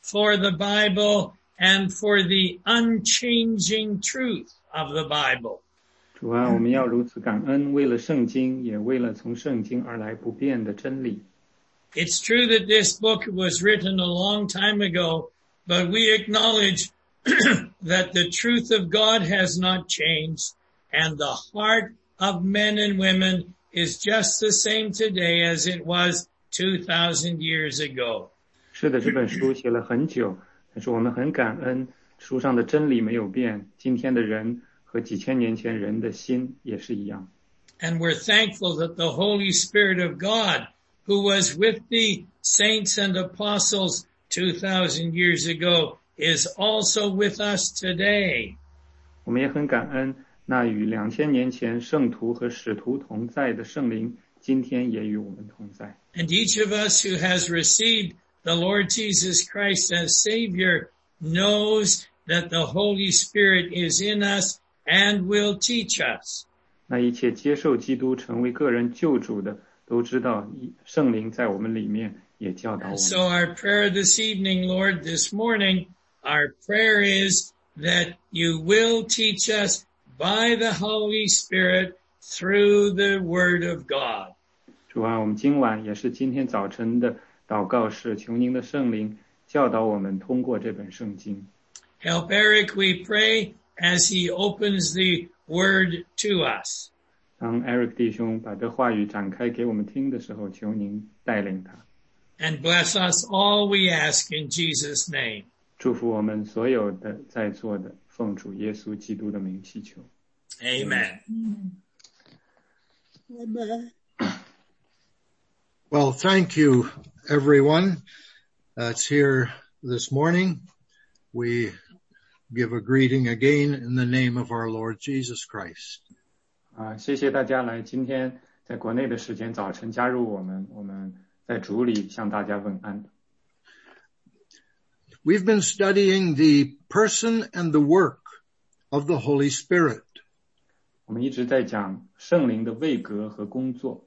for the Bible and for the unchanging truth of the Bible. 主啊，我们要如此感恩，为了圣经，也为了从圣经而来不变的真理。 It's true that this book was written a long time ago, but we acknowledge that the truth of God has not changed, and the heart of men and women is just the same today as it was 2,000 years ago. 是的，这本书写了很久，但是我们很感恩，书上的真理没有变，今天的人和几千年前人的心也是一样。 And we're thankful that the Holy Spirit of God, who was with the saints and apostles 2,000 years ago, is also with us today. 我们也很感恩，那与2000年前圣徒和使徒同在的圣灵，今天也与我们同在。 And each of us who has received the Lord Jesus Christ as Savior knows that the Holy Spirit is in us and will teach us. 那一切接受基督成为个人救主的，都知道圣灵在我们里面也教导我们。 So our prayer this evening, Lord, this morning, our prayer is that you will teach us by the Holy Spirit through the Word of God. 主啊，我们今晚也是今天早晨的祷告是求您的圣灵教导我们通过这本圣经。 Help Eric, we pray, as he opens the Word to us. 当 Eric 弟兄把这话语展开给我们听的时候，求您带领他。 And bless us all, we ask in Jesus' name. 祝福我们所有的在座的，奉主耶稣基督的名祈求。 Amen. Amen. Well, thank you, everyone that's here this morning. We give a greeting again in the name of our Lord Jesus Christ. 谢谢大家来今天在国内的时间早晨加入我们在主里向大家问安。 We've been studying the person and the work of the Holy Spirit. 我们一直在讲圣灵的位格和工作。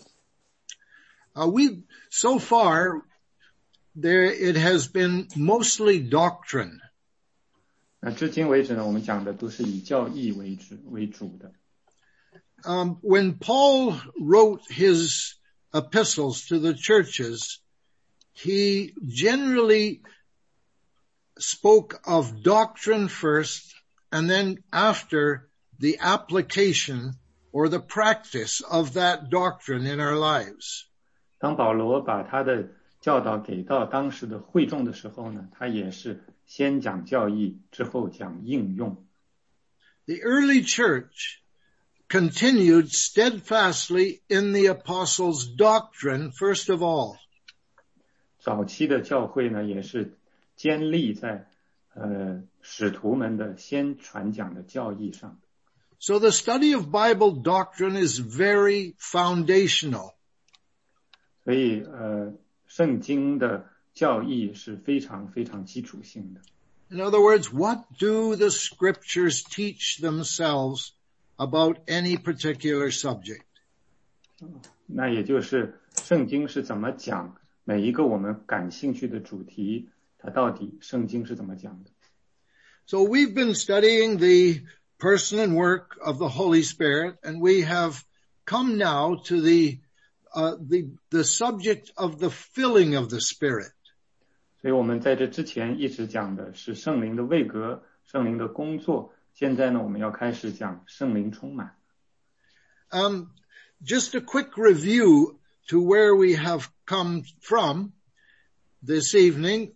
So far, it has been mostly doctrine. 那至今为止呢，我们讲的都是以教义为主的。 When Paul wrote his epistles to the churches, he generally spoke of doctrine first, and then after the application or the practice of that doctrine in our lives. 当保罗把他的教导给到当时的会众的时候呢，他也是先讲教义，之后讲应用。 The early church continued steadfastly in the apostles' doctrine, first of all. 早期的教会呢，也是坚立在使徒们的先传讲的教义上。 So the study of Bible doctrine is very foundational. 所以圣经的教义是非常非常基础性的。 In other words, what do the scriptures teach themselves about any particular subject? 那也就是圣经是怎么讲每一个我们感兴趣的主题，它到底圣经是怎么讲的。 So we've been studying the person and work of the Holy Spirit, and we have come now to the subject of the filling of the Spirit. 所以我们在这之前一直讲的是圣灵的位格，圣灵的工作。现在呢，我们要开始讲圣灵充满。 Just a quick review to where we have come from this evening.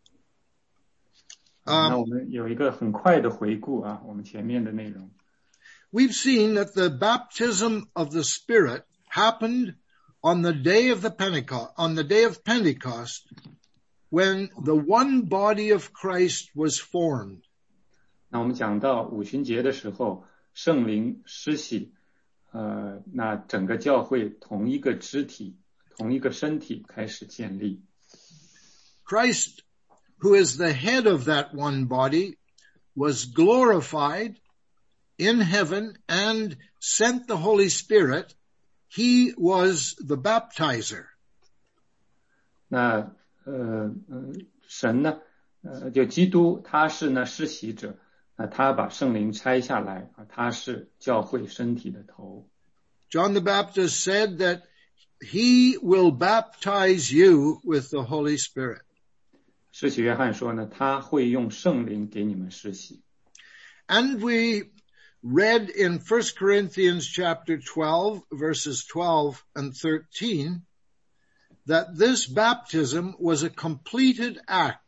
那我们有一个很快的回顾啊，我们前面的内容。 We've seen that the baptism of the Spirit happened on the day of Pentecost, when the one body of Christ was formed. 那我们讲到五旬节的时候，圣灵施洗，那整个教会同一个肢体、同一个身体开始建立。 Christ, who is the head of that one body, was glorified in heaven and sent the Holy Spirit. He was the baptizer. 那神呢，就基督他是呢施洗者，他把圣灵拆下来，他是教会身体的头。 John the Baptist said that he will baptize you with the Holy Spirit. 施洗约翰说呢，他会用圣灵给你们施洗。 And we read in 1 Corinthians chapter 12, verses 12 and 13, that this baptism was a completed act.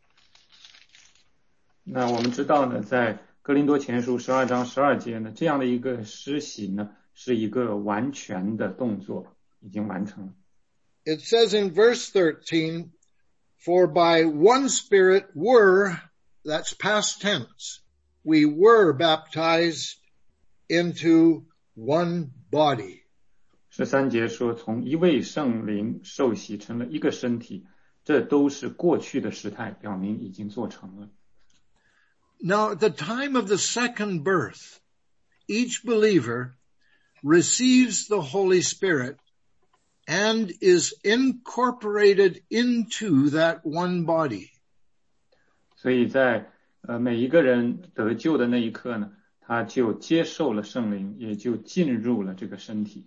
那我们知道呢，在哥林多前书12章12节呢，这样的一个施洗呢，是一个完全的动作，已经完成了。 It says in verse 13, for by one Spirit were, that's past tense, we were baptized into one body. 13节说，从一位圣灵受洗成了一个身体，这都是过去的时态，表明已经做成了。 Now, at the time of the second birth, each believer receives the Holy Spirit and is incorporated into that one body. 所以在每一个人得救的那一刻呢，他就接受了圣灵，也就进入了这个身体。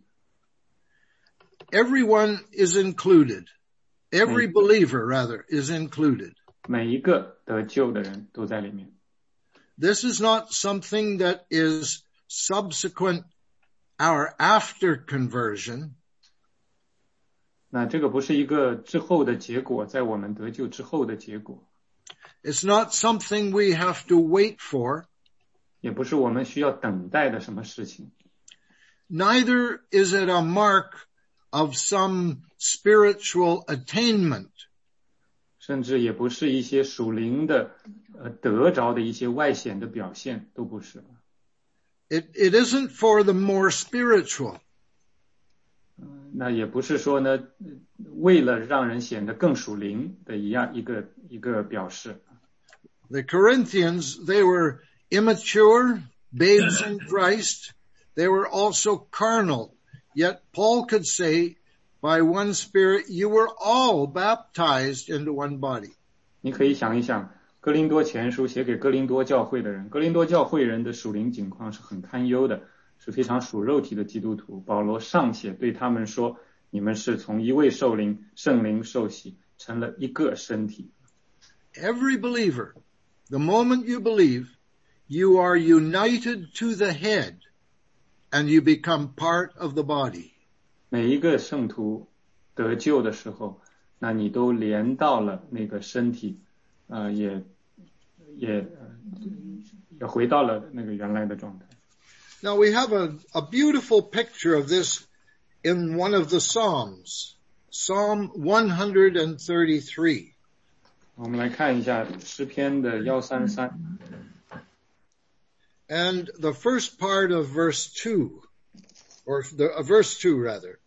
Everyone is included. Every believer, rather, is included. 每一个得救的人都在里面。 This is not something that is subsequent or after conversion. 那这个不是一个之后的结果，在我们得救之后的结果。 It's not something we have to wait for. 也不是我们需要等待的什么事情。 Neither is it a mark of some spiritual attainment. 甚至也不是一些属灵的得着的一些外显的表现，都不是。 It isn't for the more spiritual. 那也不是说呢，为了让人显得更属灵的一个表示。 The Corinthians, they were immature, babes in Christ. They were also carnal. Yet Paul could say, by one Spirit, you were all baptized into one body. 你可以想一想，哥林多前书写给哥林多教会的人，哥林多教会人的属灵境况是很堪忧的，是非常属肉体的基督徒。保罗尚且对他们说，你们是从一位圣灵受洗，成了一个身体。 Every believer, the moment you believe, you are united to the head and you become part of the body. 每一个圣徒得救的时候，那你都连到了那个身体，也回到了那个原来的状态。 Now we have a beautiful picture of this in one of the Psalms, Psalm 133. 我们来看一下诗篇的133。 And the first part of verse 2, or verse 2 rather.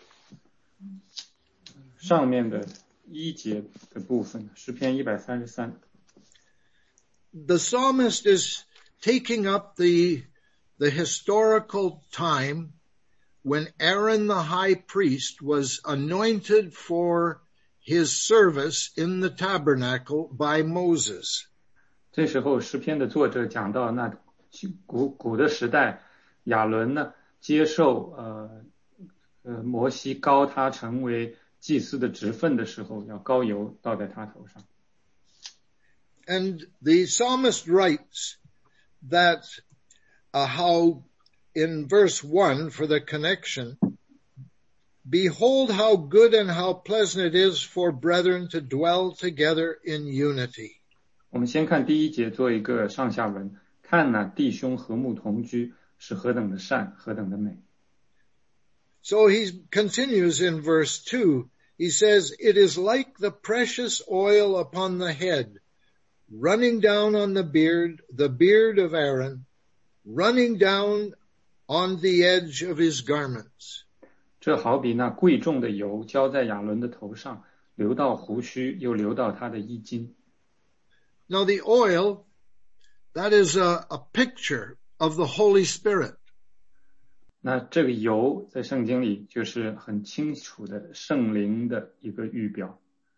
上面的1节的部分，诗篇133。 The psalmist is taking up the historical time when Aaron the high priest was anointed for his service in the tabernacle by Moses. 这时候诗篇的作者讲到那古的时代，亚伦呢接受摩西膏他成为祭司的职分的时候，要膏油倒在他头上。 And the psalmist writes that how in verse 1 for the connection, behold how good and how pleasant it is for brethren to dwell together in unity. 我们先看第1节做一个上下文，看哪，弟兄和睦同居是何等的善，何等的美。 So he continues in verse 2. He says, it is like the precious oil upon the head, running down on the beard of Aaron, running down on the edge of his garments. 这好比那贵重的油浇在亚伦的头上，流到胡须，又流到他的衣襟。 Now the oil, that is a picture of the Holy Spirit. 那这个油在圣经里就是很清楚的圣灵的一个预表。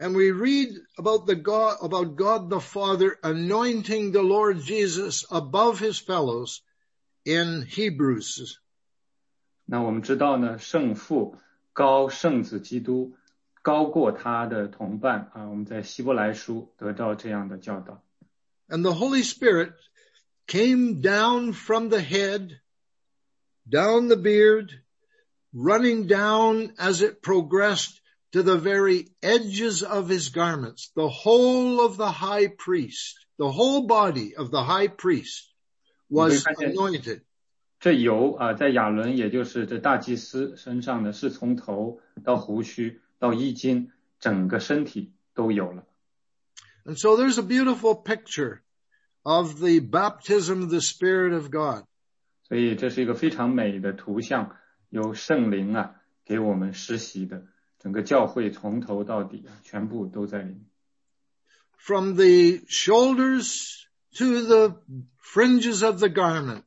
And we read about God the Father anointing the Lord Jesus above his fellows in Hebrews. 那我们知道呢，圣父高圣子基督高过他的同伴啊，我们在希伯来书得到这样的教导。 And the Holy Spirit came down from the head, down the beard, running down as it progressed to the very edges of his garments. The whole of the high priest, the whole body of the high priest was anointed. 这油啊，在亚伦，也就是这大祭司身上呢，是从头到胡须到衣襟，整个身体都有了。 And so there's a beautiful picture of the baptism of the Spirit of God. 所以这是一个非常美的图像，由圣灵啊给我们施洗的，整个教会从头到底啊，全部都在里面。 From the shoulders to the fringes of the garment,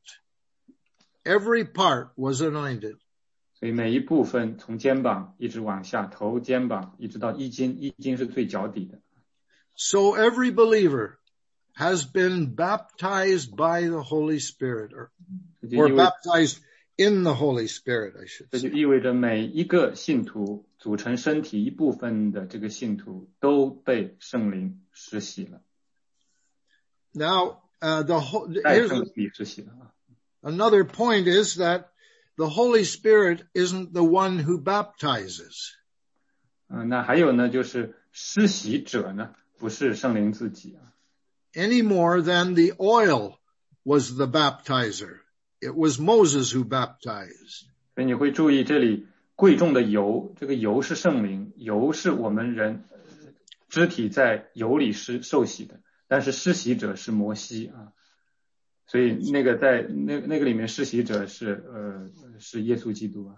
every part was anointed. 所以每一部分从肩膀一直往下，头、肩膀一直到衣襟，衣襟是最脚底的。 So every believer has been baptized by the Holy Spirit, or baptized in the Holy Spirit, I should say. 这就意味着每一个信徒组成身体一部分的这个信徒都被圣灵施洗了。 Now, here's another point is that the Holy Spirit isn't the one who baptizes. 那还有呢，就是施洗者呢，不是圣灵自己啊。 Any more than the oil was the baptizer. It was Moses who baptized. 所以你会注意这里贵重的油，这个油是圣灵，油是我们人肢体在油里受洗的，但是施洗者是摩西啊。所以那个在那个里面施洗者是耶稣基督啊。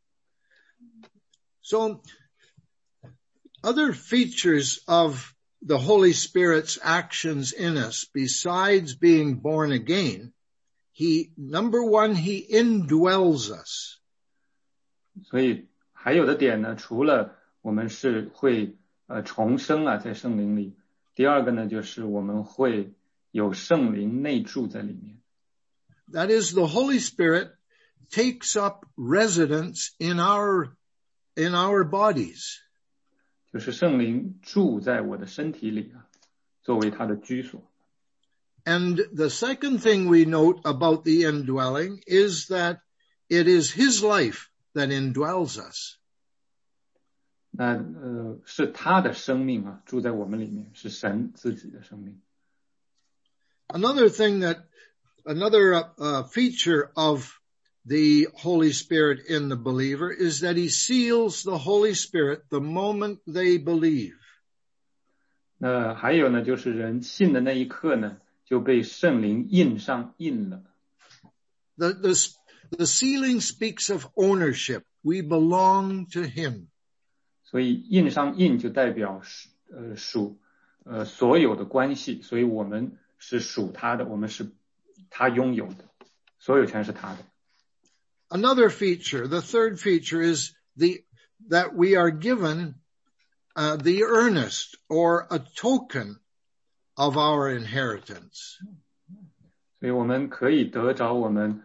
So other features of the Holy Spirit's actions in us, besides being born again, number one, he indwells us. 所以还有的点呢，除了我们是会重生啊，在圣灵里，第二个呢，就是我们会有圣灵内住在里面。 That is, the Holy Spirit takes up residence in our bodies. 就是圣灵住在我的身体里啊，作为他的居所。 And the second thing we note about the indwelling is that it is his life that indwells us. 那是他的生命啊，住在我们里面，是神自己的生命。 Another feature of the Holy Spirit in the believer is that he seals the Holy Spirit the moment they believe. 那还有呢，就是人信的那一刻呢，就被圣灵印上印了。 The sealing speaks of ownership. We belong to him. 所以印上印就代表属所有的关系，所以我们是属他的，我们是他拥有的，所有权是他的。 Another feature, the third feature, is that we are given the earnest or a token of our inheritance. 所以我们可以得着我们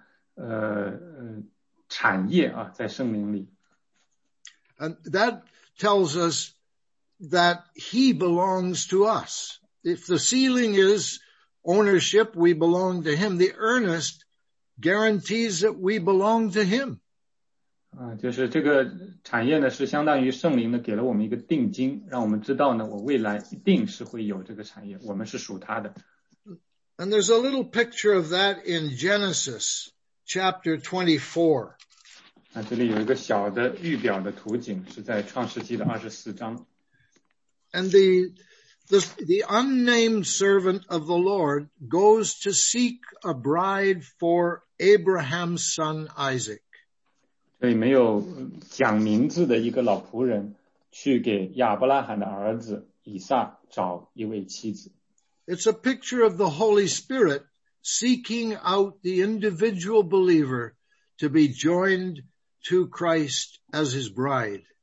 产业啊，在圣灵里。 And that tells us that he belongs to us. If the sealing is ownership, we belong to him. The earnest guarantees that we belong to him. 就是这个产业呢，是相当于圣灵呢给了我们一个定金，让我们知道呢，我未来一定是会有这个产业，我们是属他的。 And there's a little picture of that in Genesis chapter 24. 那这里有一个小的预表的图景，是在创世纪的24章。 And the unnamed servant of the Lord goes to seek a bride for Abraham's son Isaac. 这里没有讲名字的一个老仆人，去给亚伯拉罕的儿子以撒找一位妻子。 It's a picture of the Holy Spirit seeking out the individual believer to be joined to Christ as his bride.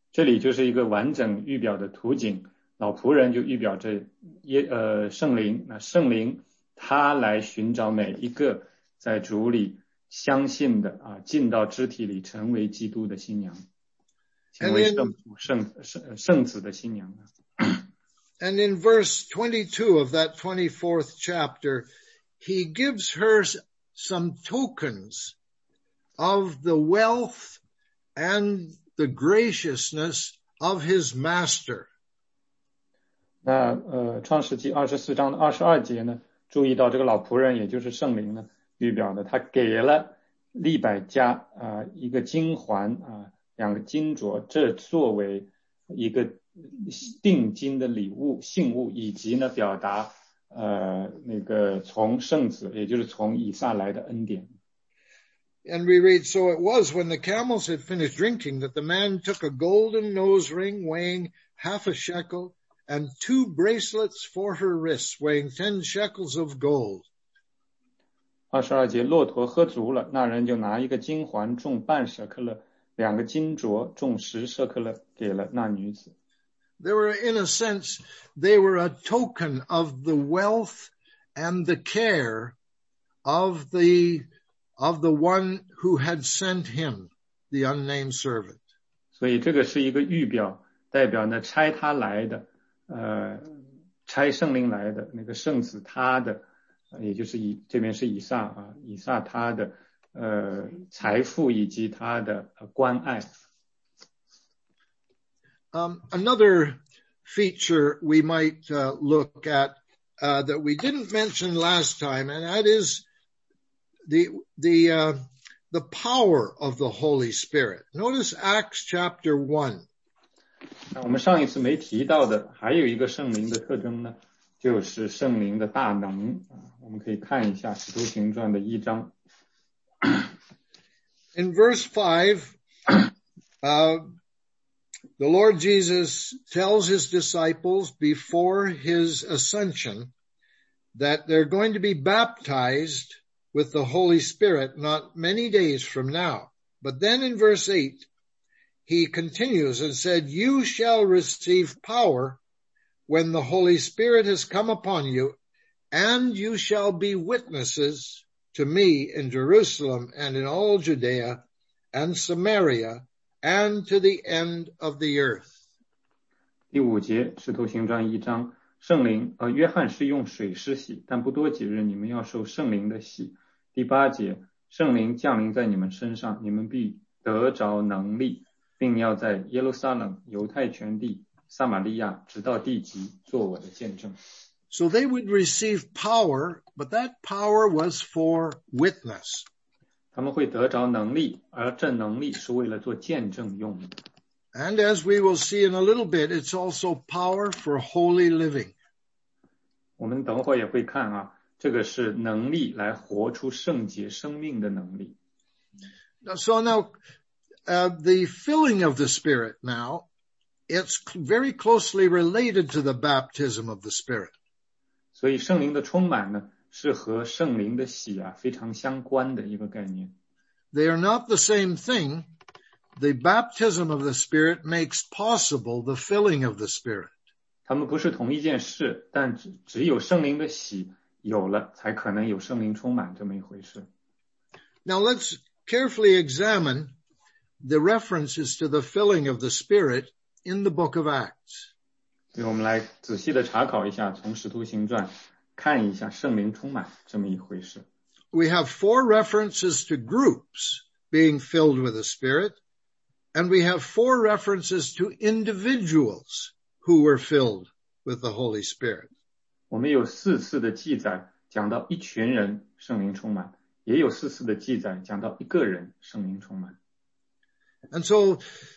这里就是一个完整预表的图景，老仆人就预表着圣灵，那圣灵他来寻找每一个在主里相信的进到肢体里成为基督的新娘，成为圣子的新娘。 And in verse 22 of that 24th chapter, he gives her some tokens of the wealth and the graciousness of his master. 那创世纪24章的22节呢，注意到这个老仆人也就是圣灵呢预表的，他给了利百加一个金环2个金镯，这作为一个定金的礼物信物，以及呢表达那个从圣子也就是从以撒来的恩典。 And we read, so it was when the camels had finished drinking that the man took a golden nose ring weighing half a shekel and 2 bracelets for her wrists weighing 10 shekels of gold. 22节，骆驼喝足了，那人就拿一个金环重半舍克勒，2个金镯重10舍克勒给了那女子。 They were, in a sense, they were a token of the wealth and the care of the one who had sent him, the unnamed servant. 所以这个是一个预表，代表呢差他来的差圣灵来的那个圣子他的也就是这边是以撒以撒他的财富以及他的关爱。 Another feature we might look at that we didn't mention last time, and that is the power of the Holy Spirit. Notice Acts chapter 1. 我们上一次没提到的还有一个圣灵的特征呢，就是圣灵的大能。我们可以看一下使徒行传的1章。 In verse 5, the Lord Jesus tells his disciples before his ascension that they're going to be baptized with the Holy Spirit not many days from now. But then in verse 8, he continues and said, you shall receive power when the Holy Spirit has come upon you, and you shall be witnesses to me in Jerusalem and in all Judea and Samaria and to the end of the earth. 第5节，使徒行传1章，圣灵约翰是用水施洗，但不多几日你们要受圣灵的洗。第8节，圣灵降临在你们身上，你们必得着能力，并要在耶路撒冷、犹太全地、撒玛利亚直到地极做我的见证。 So they would receive power, but that power was for witness. 他们会得着能力，而这能力是为了做见证用的。 And as we will see in a little bit, it's also power for holy living. 我们等会儿也会看这个是能力来活出圣洁生命的能力。 So now, the filling of the Spirit now, it's very closely related to the baptism of the Spirit. 所以圣灵的充满呢，是和圣灵的洗非常相关的一个概念。 They are not the same thing. The baptism of the Spirit makes possible the filling of the Spirit. 他们不是同一件事，但只有圣灵的洗有了，才可能有圣灵充满这么一回事。 Now let's carefully examine the references to the filling of the Spirit in the book of Acts. 所以我们来仔细的查考一下，从使徒行传看一下圣灵充满这么一回事。 We have 4 references to groups being filled with the Spirit, and we have 4 references to individuals who were filled with the Holy Spirit. 我们有4次的记载讲到一群人圣灵充满，也有4次的记载讲到一个人圣灵充满。 And so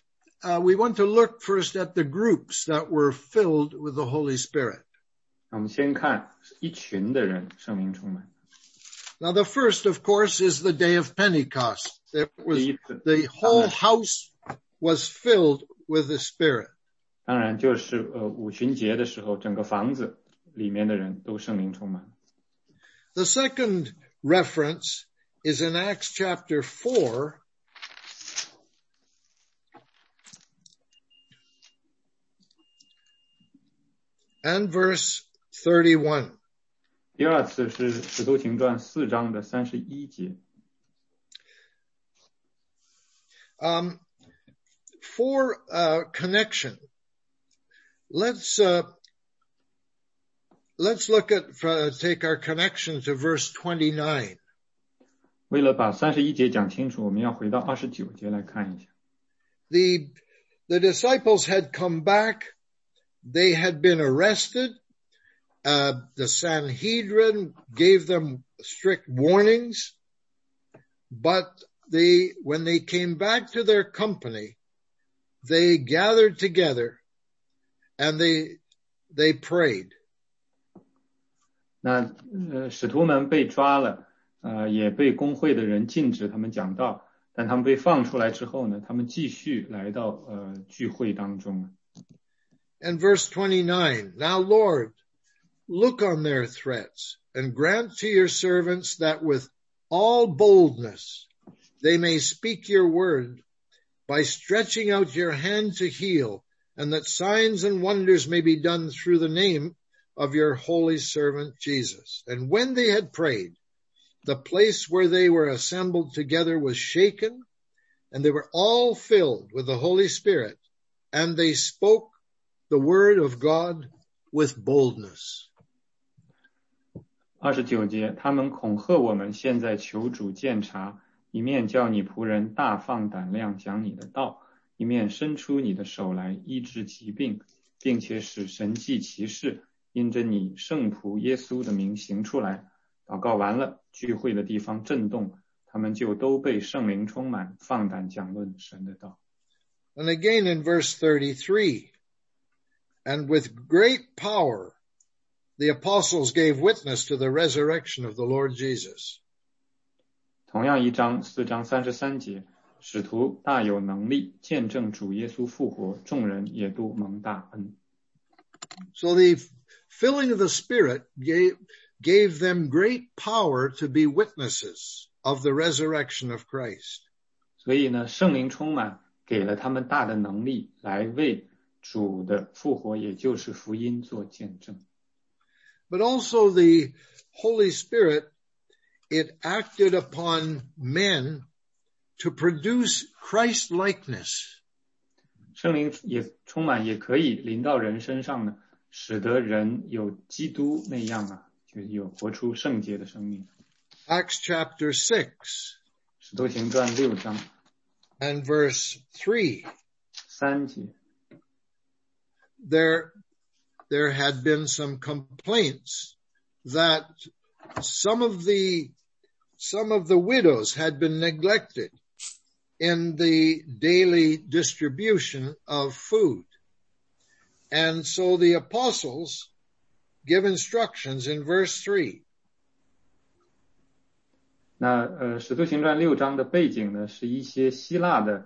we want to look first at the groups that were filled with the Holy Spirit. 我们先看一群的人圣灵充满。 Now the first, of course, is the day of Pentecost. The whole house was filled with the Spirit. 当然就是五旬节的时候，整个房子里面的人都圣灵充满。 The second reference is in Acts chapter 4. and verse 31. 第二次是使徒行传4章的31节。 For connection, let's look at take our connection to verse 29. 为了把31节讲清楚，我们要回到29节来看一下。 The disciples had come back. They had been arrested. The Sanhedrin gave them strict warnings. But when they came back to their company, they gathered together and they prayed. 那使徒们被抓了，也被公会的人禁止他们讲道，但他们被放出来之后呢，他们继续来到聚会当中。 And verse 29, Now Lord, look on their threats and grant to your servants that with all boldness they may speak your word by stretching out your hand to heal, and that signs and wonders may be done through the name of your holy servant Jesus. And when they had prayed, the place where they were assembled together was shaken, and they were all filled with the Holy Spirit, and they spoke the word of God with boldness. 29节，他们恐吓我们，现在求主鉴察，一面叫你仆人大放胆量讲你的道，一面伸出你的手来医治疾病，并且使神迹奇事因着你圣仆耶稣的名行出来。祷告完了，聚会的地方震动，他们就都被圣灵充满，放胆讲论神的道。 And again in verse 33, and with great power the apostles gave witness to the resurrection of the Lord Jesus. 同样4章33节，使徒大有能力见证主耶稣复活，众人也都蒙大恩。 So the filling of the Spirit gave them great power to be witnesses of the resurrection of Christ. 所以呢，圣灵充满，给了他们大的能力，来为主的复活，也就是福音做见证。 But also the Holy Spirit, it acted upon men to produce Christ-likeness. 圣灵也充满，也可以临到人身上呢，使得人有基督那样就是有活出圣洁的生命。 Acts chapter 6. 使徒行传6章 and verse 3. 3节。 There had been some complaints that some of the widows had been neglected in the daily distribution of food. And so the apostles give instructions in verse 3. 那使徒行传6章的背景呢，是一些希腊的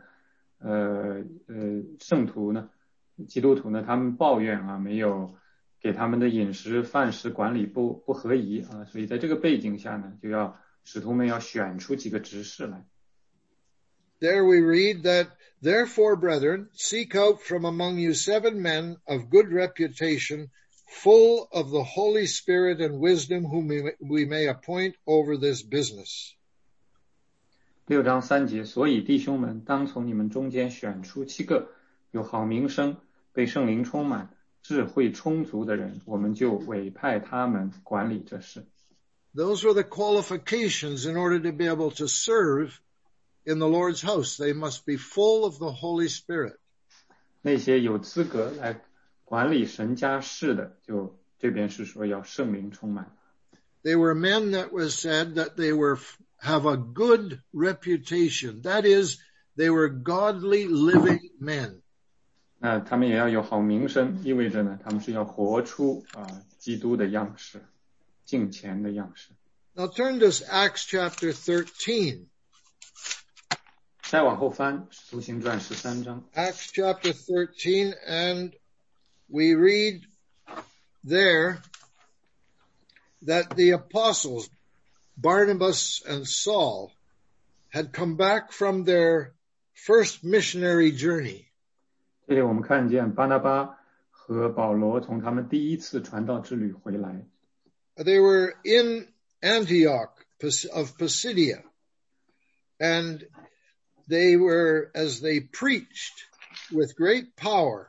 圣徒呢，基督徒呢，他们抱怨没有给他们的饮食饭食管理不合宜所以在这个背景下呢，就要使徒们要选出几个执事来。 There we read that, Therefore, brethren, seek out from among you 7 men of good reputation, full of the Holy Spirit and wisdom, whom we may appoint over this business. 6章3节，所以弟兄们，当从你们中间选出7个有好名声、被圣灵充满、智慧充足的人，我们就委派他们管理这事。 Those were the qualifications in order to be able to serve in the Lord's house. They must be full of the Holy Spirit. 那些有资格来管理神家事的，就这边是说要圣灵充满。 They were men that was said that they have a good reputation. That is, they were godly living men. 那他们也要有好名声，意味着呢，他们是要活出基督的样式，敬虔的样式。 Now turn to Acts chapter 13. 再往后翻，使徒行传13章。 Acts chapter 13, and we read there that the apostles, Barnabas and Saul, had come back from their first missionary journey. 这里我们看见巴拿巴和保罗从他们第一次传道之旅回来。 They were in Antioch of Pisidia, and they were, as they preached with great power.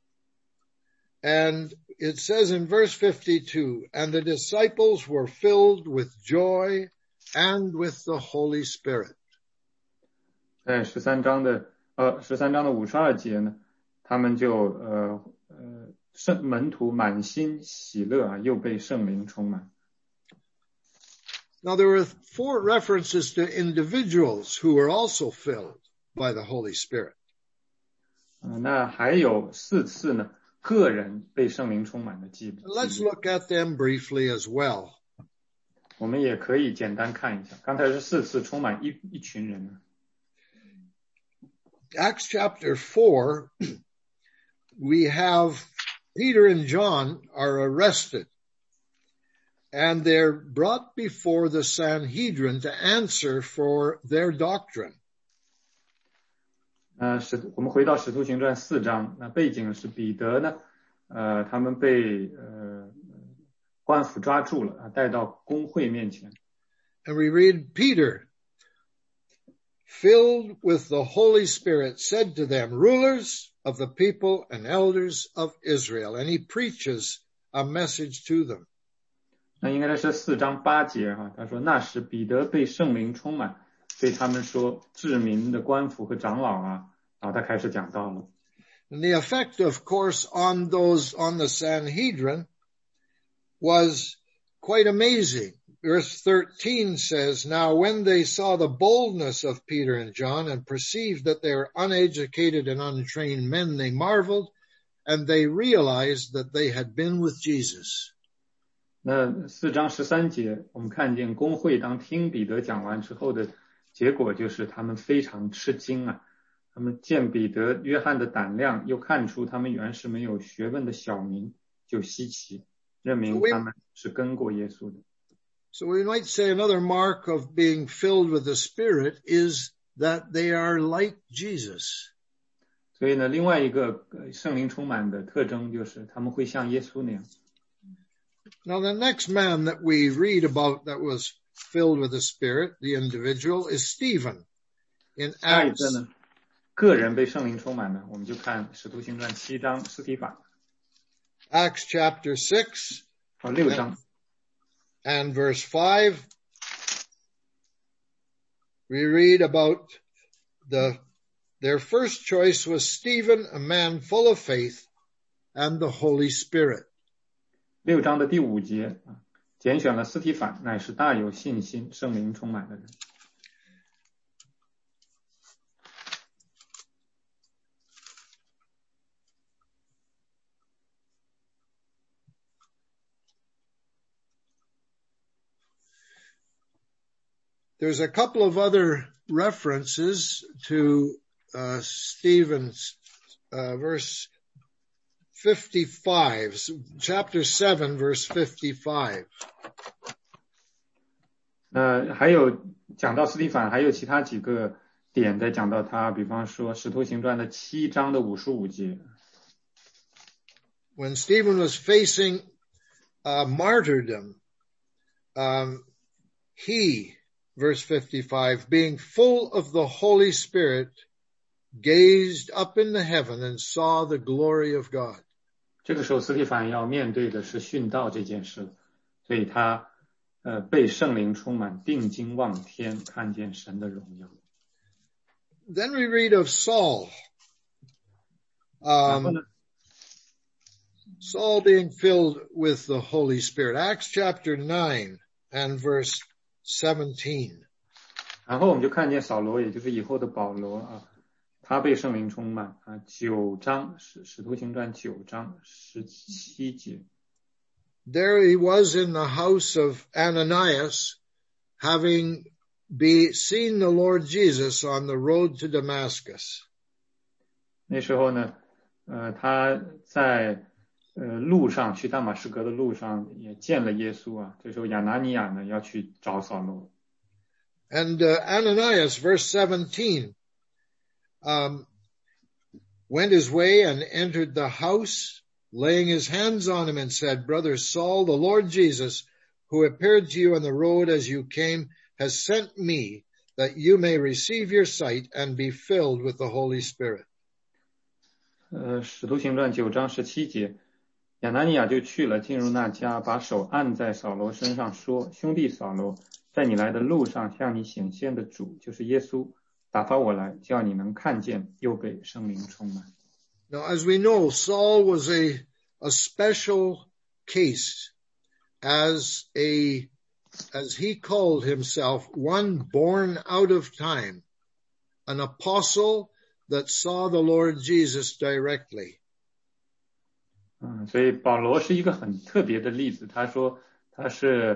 And it says in verse 52, and the disciples were filled with joy and with the Holy Spirit. 在13章的52节呢，他们就门徒满心喜乐啊，又被圣灵充满。 Now there were 4 references to individuals who were also filled by the Holy Spirit. 那还有4次呢，个人被圣灵充满的记录。 Let's look at them briefly as well. 我们也可以简单看一下，刚才是4次充满一群人呢。 Acts chapter 4, we have Peter and John are arrested, and they're brought before the Sanhedrin to answer for their doctrine. 我们回到使徒行传4章，那背景是彼得呢，他们被官府抓住了，带到公会面前。 And we read Peter, filled with the Holy Spirit, said to them, rulers of the people and elders of Israel. And he preaches a message to them. 那应该是4章8节哈，他说那时彼得被圣灵充满，对他们说治民的官府和长老啊，然后他开始讲道了。 And the effect, of course, on the Sanhedrin was quite amazing. Verse 13 says, now when they saw the boldness of Peter and John and perceived that they were uneducated and untrained men, they marveled, and they realized that they had been with Jesus. 那4章13节，我们看见公会当听彼得讲完之后的结果就是他们非常吃惊啊，他们见彼得、约翰的胆量，又看出他们原是没有学问的小民，就稀奇，认明他们是跟过耶稣的。 So we might say another mark of being filled with the Spirit is that they are like Jesus. 所以呢，另外一个圣灵充满的特征就是他们会像耶稣那样。 Now the next man that we read about that was filled with the Spirit, the individual, is Stephen. In 下一个呢，个人被圣灵充满的，我们就看使徒行传7章司提反。 Acts chapter 6. 6章。 And verse 5, we read about their first choice was Stephen, a man full of faith and the Holy Spirit. 6章的第5节，拣选了司提反，乃是大有信心、圣灵充满的人。 There's a couple of other references to Stephen's verse 55, chapter 7, verse 55. 还有讲到司提反，还有其他几个点在讲到他，比方说使徒行传的7章的55节。 When Stephen was facing martyrdom, he, verse 55, being full of the Holy Spirit, gazed up into heaven and saw the glory of God. 这个时候司提反要面对的是殉道这件事，所以他被圣靈充滿，定睛望天，看見神的榮耀。 Then we read of Saul. Saul being filled with the Holy Spirit. Acts chapter 9 and verse 17. 然后我们就看见扫罗，也就是以后的保罗啊，他被圣靈充滿啊，9章使徒行傳9章17節。 There he was in the house of Ananias, having seen the Lord Jesus on the road to Damascus. 那时候呢，他在路上去大马士革的路上也见了耶稣啊。这时候亚拿尼亚呢要去找扫罗。 And Ananias, verse 17, went his way and entered the house laying his hands on him and said, Brother Saul, the Lord Jesus, who appeared to you on the road as you came, has sent me that you may receive your sight and be filled with the Holy Spirit. 使徒行传9章17节，亚拿尼亚就去了，进入那家，把手按在扫罗身上，说：兄弟扫罗，在你来的路上向你显现的主就是耶稣，打发我来，叫你能看见，又被圣灵充满。 Now, as we know, Saul was a special case as he called himself, one born out of time, an apostle that saw the Lord Jesus directly. 所以保罗是一个很特别的例子。他说他是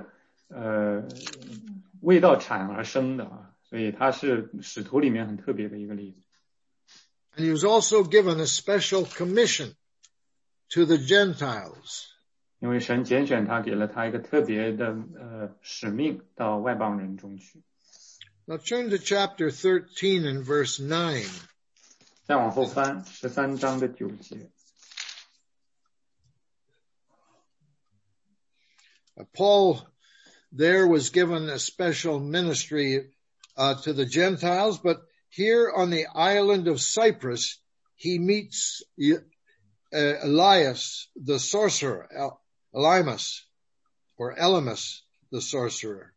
未到产而生的啊，所以他是使徒里面很特别的一个例子。 And he was also given a special commission to the Gentiles. 因为神拣选他，给了他一个特别的使命，到外邦人中去。 Now turn to chapter 13 and verse 9. 再往后翻13章的9节。 Paul there was given a special ministry to the Gentiles, but here on the island of Cyprus, he meets Elias, the sorcerer, Elymas, or Elymas, the sorcerer.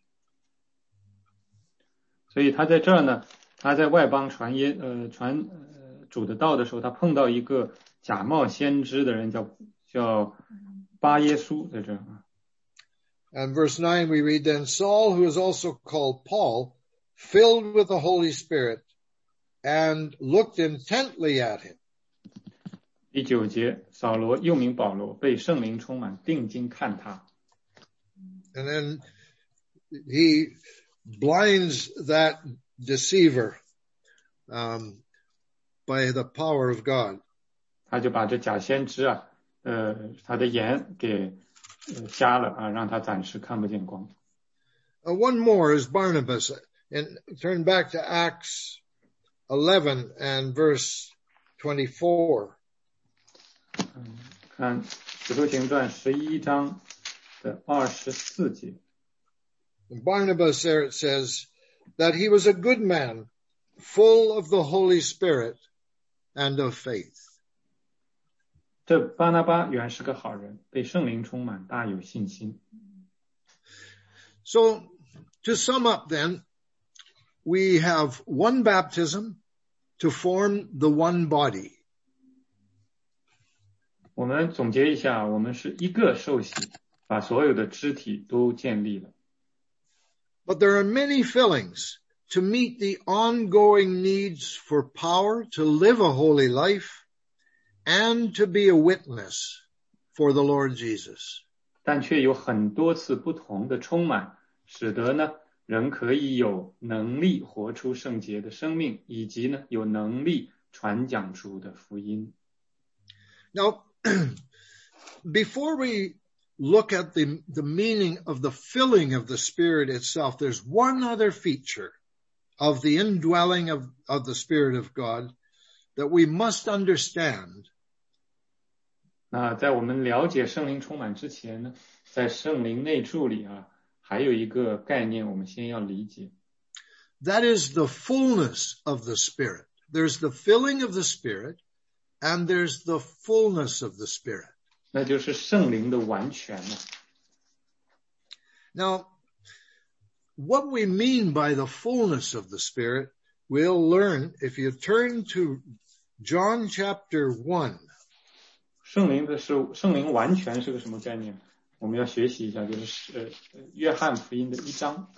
所以他在这儿呢，他在外邦传主的道的时候，他碰到一个假冒先知的人，叫巴耶稣，在这儿。 And verse 9 we read, Then Saul, who is also called Paul, filled with the Holy Spirit, and looked intently at him. 第9节，扫罗又名保罗，被圣灵充满，定睛看他。 And then he blinds that deceiver by the power of God. 他就把这假先知他的眼给瞎了啊，让他暂时看不见光。 One more is Barnabas. And turn back to Acts 11 and verse 24. 看使徒行传11章的24节。 Barnabas there it says that he was a good man, full of the Holy Spirit and of faith. 这巴拿巴原是个好人，被圣灵充满，大有信心。 So, to sum up then, we have one baptism to form the one body. 我们总结一下，我们是一个受洗，把所有的肢体都建立了。 But there are many fillings to meet the ongoing needs for power to live a holy life and to be a witness for the Lord Jesus. 但却有很多次不同的充满，使得呢人可以有能力活出圣洁的生命，以及呢有能力传讲主的福音。 Now, before we look at the meaning of the filling of the Spirit itself, there's one other feature of the indwelling of the Spirit of God that we must understand. 那在我们了解圣灵充满之前呢，在圣灵内住里还有一个概念我们先要理解。 That is the fullness of the Spirit. There's the filling of the Spirit, and there's the fullness of the Spirit. 那就是圣灵的完全了。 Now, what we mean by the fullness of the Spirit, we'll learn if you turn to John chapter 1. 圣灵完全是个什么概念？我们要学习一下，就是约翰福音的1章。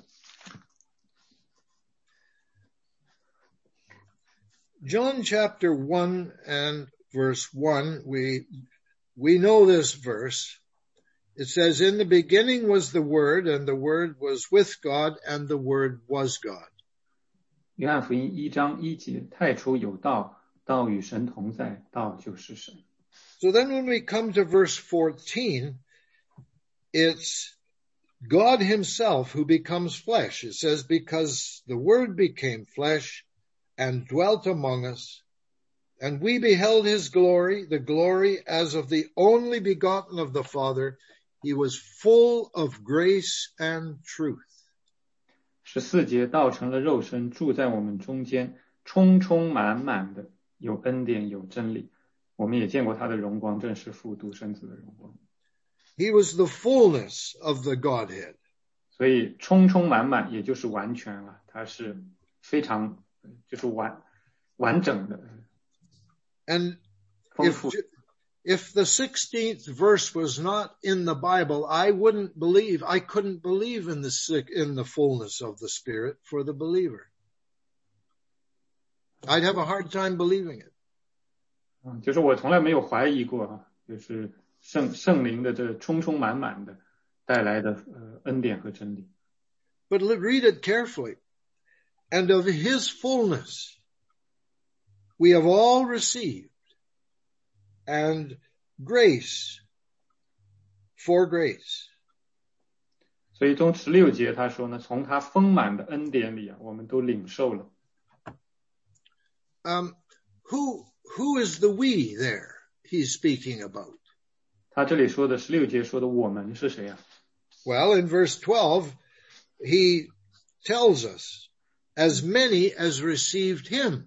John chapter 1 and verse 1, we know this verse. It says, In the beginning was the Word, and the Word was with God, and the Word was God. 约翰福音1章1节，太初有道，道与神同在，道就是神。 So then when we come to verse 14, it's God himself who becomes flesh. It says, because the Word became flesh and dwelt among us, And we beheld his glory, the glory as of the only begotten of the Father. He was full of grace and truth. 14节，道成了肉身，住在我们中间，充充满满的，有恩典，有真理。我们也见过他的荣光，正是父独生子的荣光。 He was the fullness of the Godhead. 所以充充满满也就是完全了，它是非常就是完整的。 And if the 16th verse was not in the Bible, I couldn't believe in the fullness of the Spirit for the believer. I'd have a hard time believing it. 就是我从来没有怀疑过就是圣灵的这充充满满的带来的恩典和真理。 But read it carefully. And of his fullness we have all received, and grace for grace. 所以从16节他说呢，从他丰满的恩典里我们都领受了。 Who is the we there he's speaking about? 他这里说的16节说的我们是谁啊？ Well, in verse 12, he tells us, as many as received him.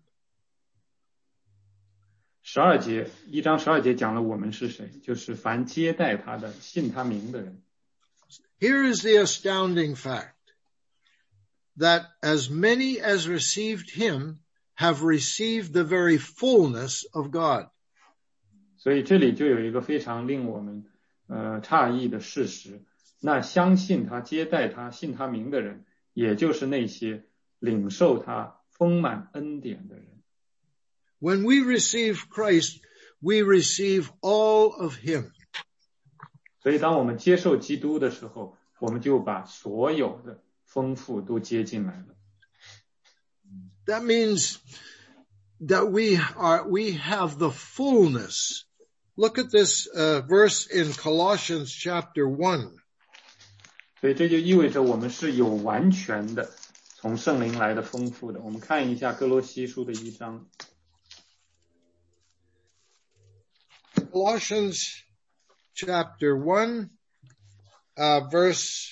12节，1章12节讲了我们是谁，就是凡接待他的、信他名的人。 Here is the astounding fact that as many as received him have received the very fullness of God. 所以这里就有一个非常令我们诧异的事实，那相信他、接待他、信他名的人，也就是那些领受他丰满恩典的人。 When we receive Christ, we receive all of him. 所以当我们接受基督的时候，我们就把所有的丰富都接进来了。 That means that we have the fullness. Look at this verse in Colossians chapter 1. 所以这就意味着我们是有完全的从圣灵来的丰富的。我们看一下哥罗西书的1章。 Colossians chapter 1, verse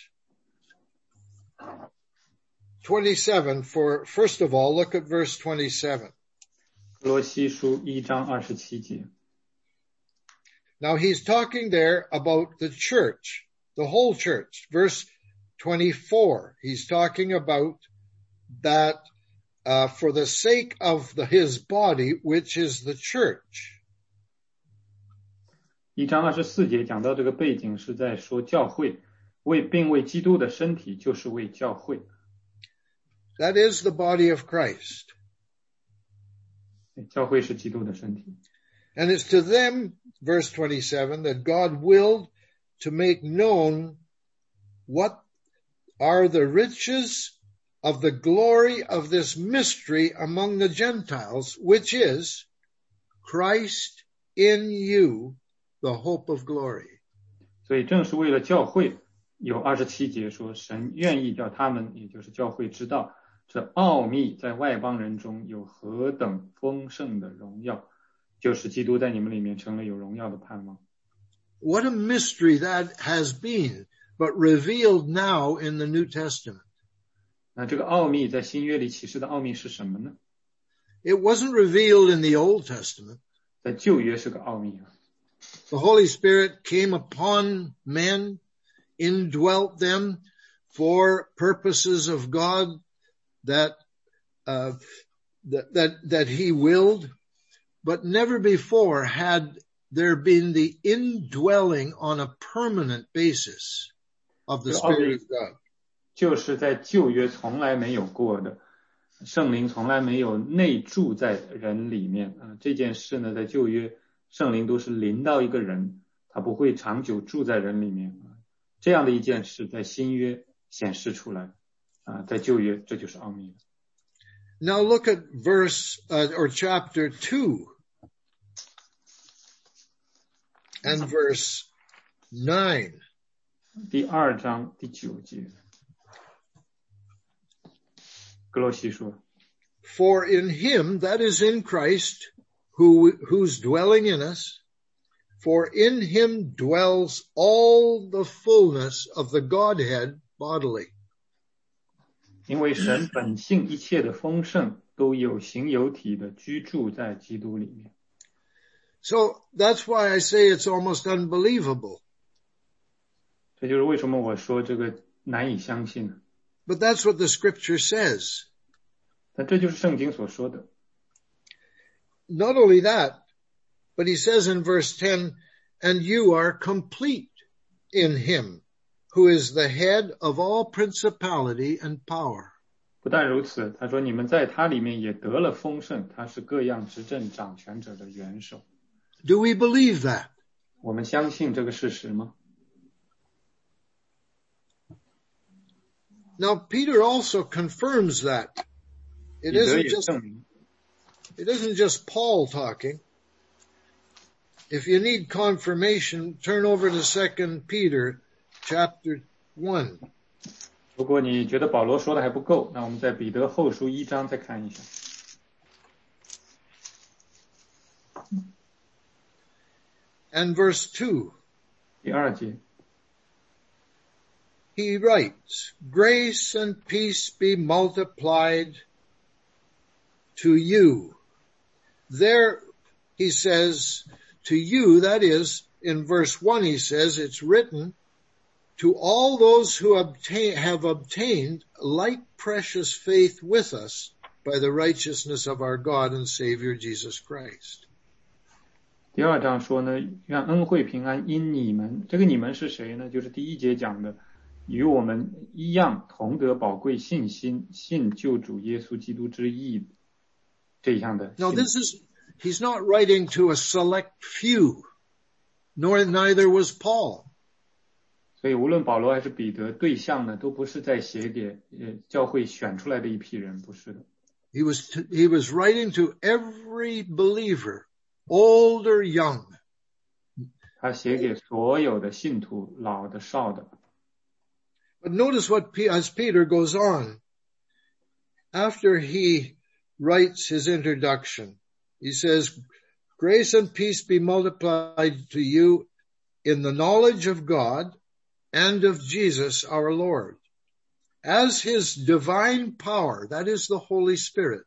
27. First of all, look at verse 27. 哥罗西书1章27节。 Now he's talking there about the church, the whole church. Verse 24, he's talking about that for the sake of his body, which is the church. 1章24节讲到这个背景是在说教会，并为基督的身体，就是为教会。 That is the body of Christ. 教会是基督的身体。 And it's to them, verse 27, that God willed to make known what are the riches of the glory of this mystery among the Gentiles, which is Christ in you, the hope of glory. 所以正是为了教会，有27节说，神愿意叫他们，也就是教会知道，这奥秘在外邦人中有何等丰盛的荣耀，就是基督在你们里面成了有荣耀的盼望。 What a mystery that has been, but revealed now in the New Testament. 那这个奥秘在新约里启示的奥秘是什么呢？ It wasn't revealed in the Old Testament. 在旧约是个奥秘啊。 The Holy Spirit came upon men, indwelt them for purposes of God that he willed, but never before had there been the indwelling on a permanent basis of the Spirit of God. 就是在旧约从来没有过的，圣灵从来没有内住在人里面啊。这件事呢，在旧约圣灵都是临到一个人，他不会长久住在人里面啊。这样的一件事在新约显示出来啊，在旧约这就是奥秘。 Now look at verse or chapter 2 and verse 9. 第2章第9节。哥罗西说 For in him, that is in Christ, who's dwelling in us, for in him dwells all the fullness of the Godhead bodily. 因为神本性一切的丰盛都有形有体的居住在基督里面。 So that's why I say it's almost unbelievable. 这就是为什么我说这个难以相信。 But that's what the scripture says. 但这就是圣经所说的。 Not only that, but he says in verse 10, and you are complete in him, who is the head of all principality and power. 不但如此，他说你们在他里面也得了丰盛，他是各样执政掌权者的元首。 Do we believe that? 我们相信这个事实吗？ Now, Peter also confirms that. It isn't just Paul talking. If you need confirmation, turn over to 2 Peter chapter 1. 如果你觉得保罗说的还不够，那我们在彼得后书1章再看一下。 And verse 2. 第2节。 He writes, grace and peace be multiplied to you. There, he says, to you, that is, in verse 1 he says, it's written, to all those who have obtained like precious faith with us by the righteousness of our God and Savior Jesus Christ. 第2章说呢，愿恩惠平安因你们，这个你们是谁呢？就是第1节讲的，与我们一样同得宝贵信心，信救主耶稣基督之义这样的。 Now he's not writing to a select few, neither was Paul. 所以无论保罗还是彼得，对象呢，都不是在写给教会选出来的一批人，不是的。 He was writing to every believer, old or young. 他写给所有的信徒，老的少的。 But notice as Peter goes on, after he writes his introduction, he says, grace and peace be multiplied to you in the knowledge of God and of Jesus our Lord, as his divine power, that is the Holy Spirit,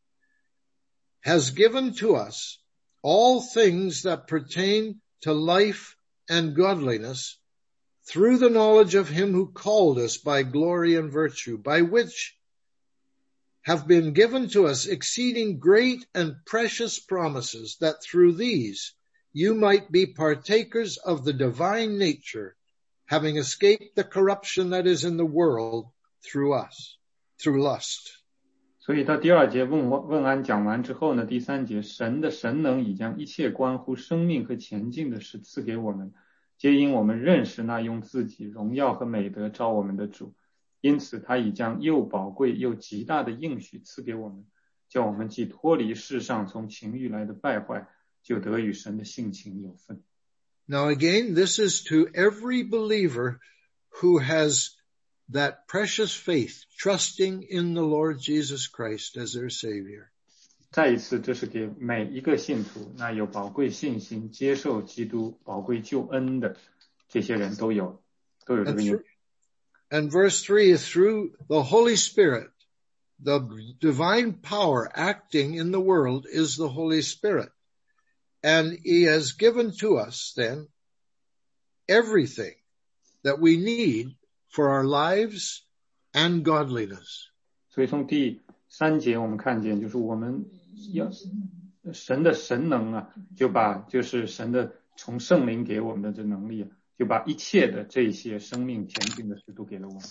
has given to us all things that pertain to life and godliness through the knowledge of him who called us by glory and virtue, by which have been given to us exceeding great and precious promises, that through these you might be partakers of the divine nature, having escaped the corruption that is in the world through lust. 所以到第2节问安讲完之后呢，第3节，神的神能已将一切关乎生命和前进的事赐给我们，皆因我们认识那用自己荣耀和美德召我们的主，因此他已将又宝贵又极大的应许赐给我们，叫我们既脱离世上从情欲来的败坏，就得与神的性情有分。 Now again, this is to every believer who has that precious faith, trusting in the Lord Jesus Christ as their Savior. 再一次，这是给每一个信徒，那有宝贵信心、接受基督宝贵救恩的这些人都有这个应许。 And verse 3 is through the Holy Spirit, the divine power acting in the world is the Holy Spirit. And he has given to us then everything that we need for our lives and godliness. 所以从第3节我们看见，就是我们要神的神能啊，就是神的从圣灵给我们的这能力啊，就把一切的这些生命前进的事都给了我们。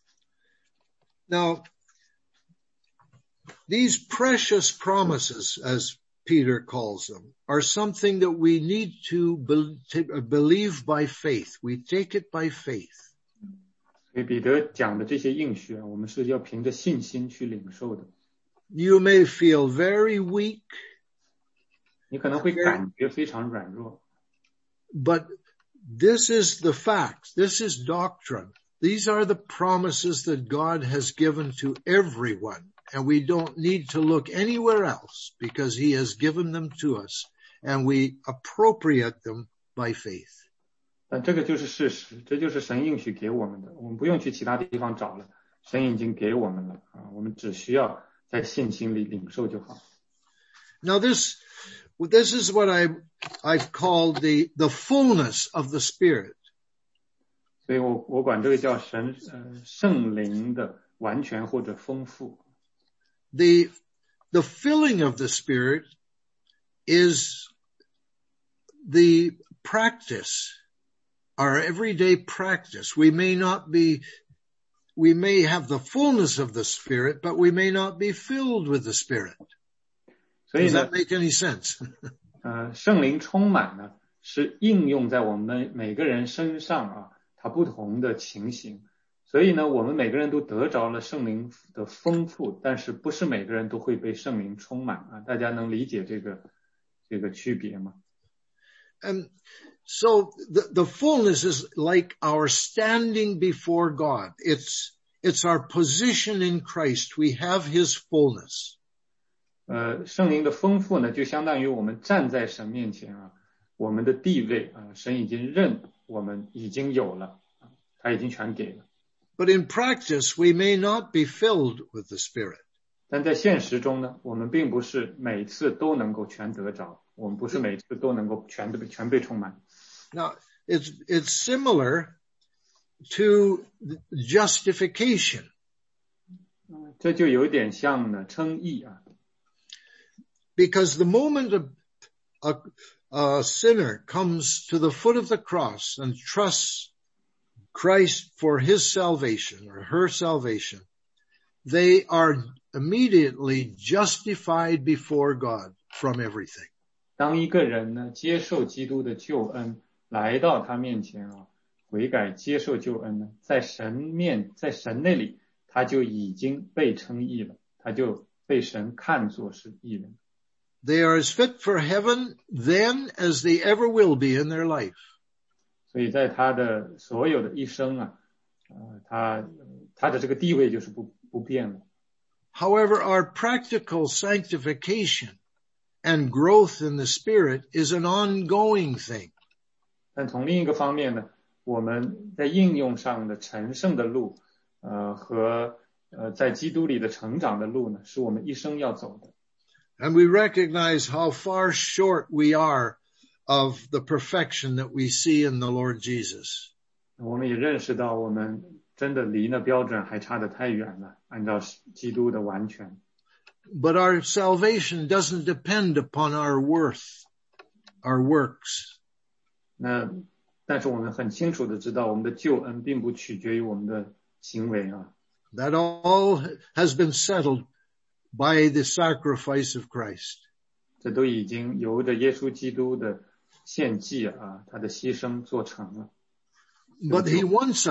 Now, these precious promises, as Peter calls them, are something that we need to believe by faith. We take it by faith. 所以彼得讲的这些应许啊，我们是要凭着信心去领受的。 You may feel very weak. 你可能会感觉非常软弱。 But this is the fact. This is doctrine. These are the promises that God has given to everyone and we don't need to look anywhere else because he has given them to us, and we appropriate them by faith. 但这个就是事实，这就是神应许给我们的，我们不用去其他地方找了，神已经给我们了啊，我们只需要在信心里领受就好。 Now this is what I've called the fullness of the Spirit. 所以我管这个叫圣灵的完全或者丰富。 The filling of the Spirit is the practice, our everyday practice. We may have the fullness of the Spirit, but we may not be filled with the Spirit. Does that make any sense? 圣灵充满呢，是应用在我们每个人身上啊，它不同的情形。所以呢，我们每个人都得着了圣灵的丰富，但是不是每个人都会被圣灵充满啊？大家能理解这个区别吗？ So the fullness is like our standing before God. It's our position in Christ. We have his fullness. 圣灵的丰富呢，就相当于我们站在神面前啊，我们的地位啊，神已经认我们已经有了，他已经全给了。 But in practice, we may not be filled with the Spirit. 但在现实中呢，我们并不是每次都能够全得着，我们不是每次都能够全被充满。 Now, it's similar to justification. 这就有点像呢称义啊。 Because the moment a sinner comes to the foot of the cross and trusts Christ for his salvation or her salvation, they are immediately justified before God from everything. 当一个人呢接受基督的救恩，来到他面前啊，悔改接受救恩呢，在神那里，他就已经被称义了，他就被神看作是义人。 They are as fit for heaven then as they ever will be in their life. 所以在他的所有的一生啊，他的这个地位就是不变了。 However, our practical sanctification and growth in the Spirit is an ongoing thing. 但从另一个方面呢，我们在应用上的成圣的路，和在基督里的成长的路呢，是我们一生要走的。 And we recognize how far short we are of the perfection that we see in the Lord Jesus. 我们也认识到我们真的离那标准还差得太远了，按照基督的完全。 But our salvation doesn't depend upon our worth, our works. 但是我们很清楚的知道，我们的救恩并不取决于我们的行为啊。 That all has been settled by the sacrifice of Christ. 这都已经由着耶稣基督的献祭啊，他的牺牲做成了。 But he wants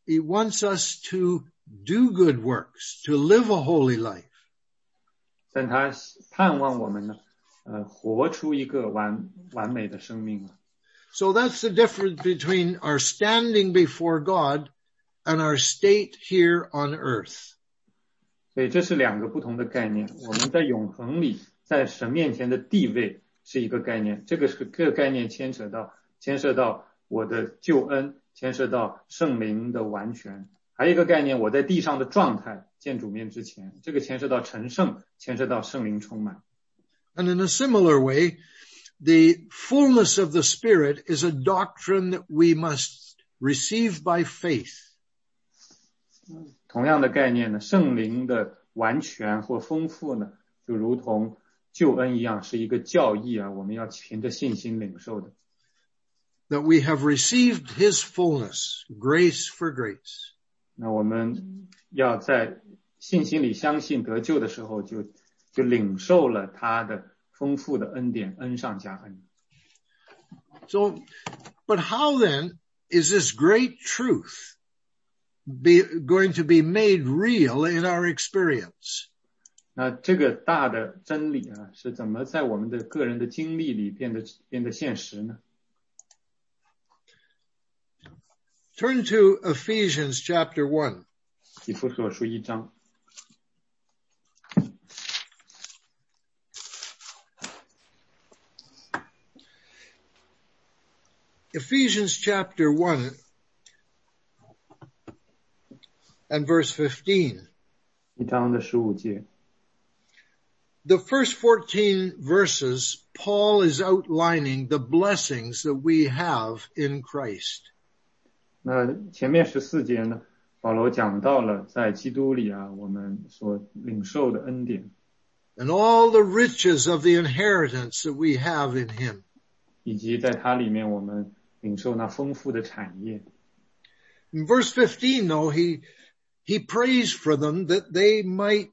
us to do good works, to live a holy life. 但他盼望我们呢，活出一个完美的生命啊。 So that's the difference between our standing before God and our state here on earth. 所以这是两个不同的概念。我们在永恒里，在神面前的地位是一个概念，这个概念牵涉到我的救恩，牵涉到圣灵的完全。还有一个概念，我在地上的状态，见主面之前，这个牵涉到成圣，牵涉到圣灵充满。 And in a similar way, the fullness of the Spirit is a doctrine that we must receive by faith. 同样的概念呢，圣灵的完全或丰富呢，就如同救恩一样，是一个教义啊，我们要凭着信心领受的。 That we have received his fullness, grace for grace. 那我们要在信心里相信得救的时候，就领受了他的丰富的恩典，恩上加恩。 So, but how then is this great truth going to be made real in our experience? 那这个大的真理啊，是怎么在我们的个人的经历里变得现实呢？ Turn to Ephesians chapter 1. 以弗所书1章。 Ephesians chapter 1 and verse 15. 1章的15节。 The first 14 verses, Paul is outlining the blessings that we have in Christ. 那前面14节呢，保罗讲到了在基督里我们所领受的恩典。 And all the riches of the inheritance that we have in him. 以及在它里面我们领受那丰富的产业。 In verse 15 though, he prays for them that they might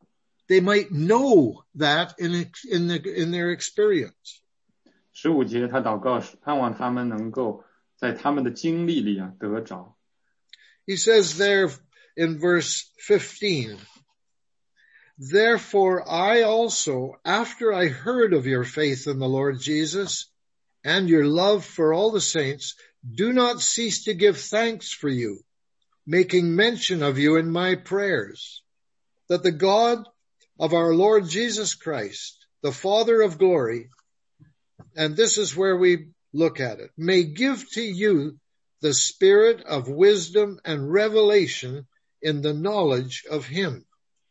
know that in their experience. 15节他祷告盼望他们能够在他们的经历里得着。 He says there in verse 15, Therefore I also, after I heard of your faith in the Lord Jesus and your love for all the saints, do not cease to give thanks for you, making mention of you in my prayers, that the God of our Lord Jesus Christ, the Father of glory, and this is where we look at it, may give to you the spirit of wisdom and revelation in the knowledge of him.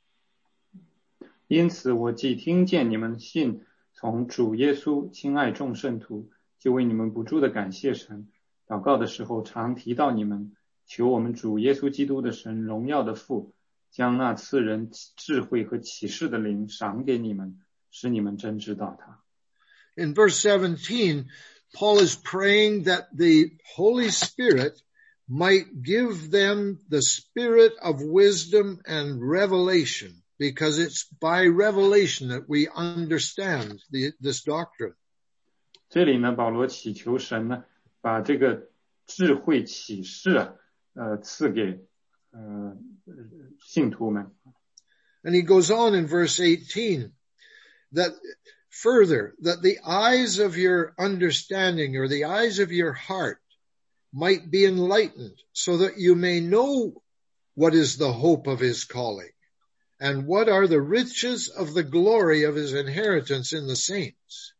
因此我既听见你们信从主耶稣亲爱众圣徒，就为你们不住的感谢神。祷告的时候常提到你们，求我们主耶稣基督的神荣耀的父，将那赐人智慧和启示的灵赏给你们，使你们真知道他。 In verse 17, Paul is praying that the Holy Spirit might give them the spirit of wisdom and revelation, because it's by revelation that we understand this doctrine. 这里呢，保罗祈求神呢，把这个智慧启示赐给信徒们。 And he goes on in verse 18 that further, that the eyes of your understanding or the eyes of your heart might be enlightened, so that you may know what is the hope of his calling and what are the riches of the glory of his inheritance in the saints.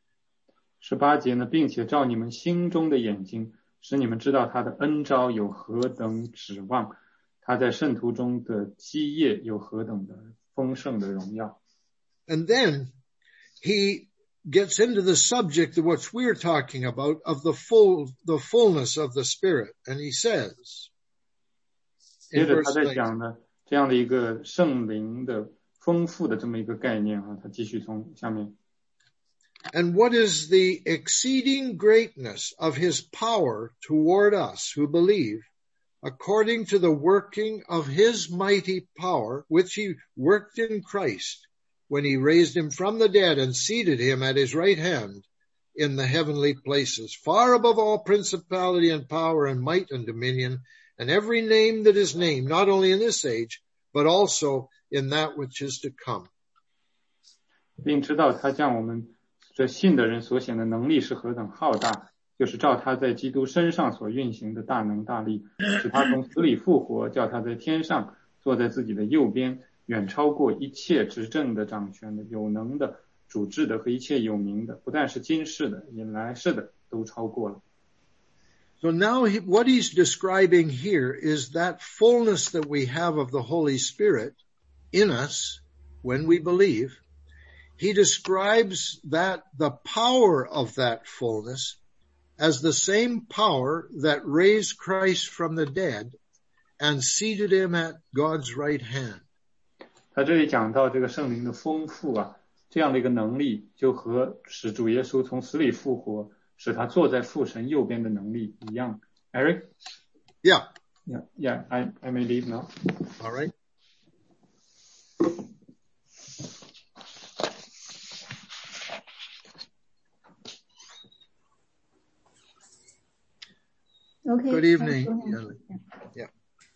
18节呢，并且照你们心中的眼睛，使你们知道他的恩召有何等指望，他在圣徒中的基业有何等的丰盛的荣耀。 And then he gets into the subject of what we're talking about, of the fullness of the Spirit. And he says, 接着他在讲的这样的一个圣灵的丰富的这么一个概念他继续从下面。 And what is the exceeding greatness of his power toward us who believe, according to the working of his mighty power, which he worked in Christ, when he raised him from the dead and seated him at his right hand in the heavenly places, far above all principality and power and might and dominion, and every name that is named, not only in this age, but also in that which is to come. 并知道他将我们这信的人所显的能力是何等浩大，就是照他在基督身上所运行的大能大力，使他从死里复活，叫他在天上坐在自己的右边，远超过一切执政的、掌权的、有能的、主治的和一切有名的，不但是今世的，也来世的都超过了。 So now what he's describing here is that fullness that we have of the Holy Spirit in us when we believe. He describes that the power of that fullness as the same power that raised Christ from the dead and seated him at God's right hand. 他这里讲到这个圣灵的丰富这样的一个能力，就和使主耶稣从死里复活，使他坐在父神右边的能力一样。Eric? Yeah. Yeah, I may leave now. All right. Okay. Good evening. Yeah.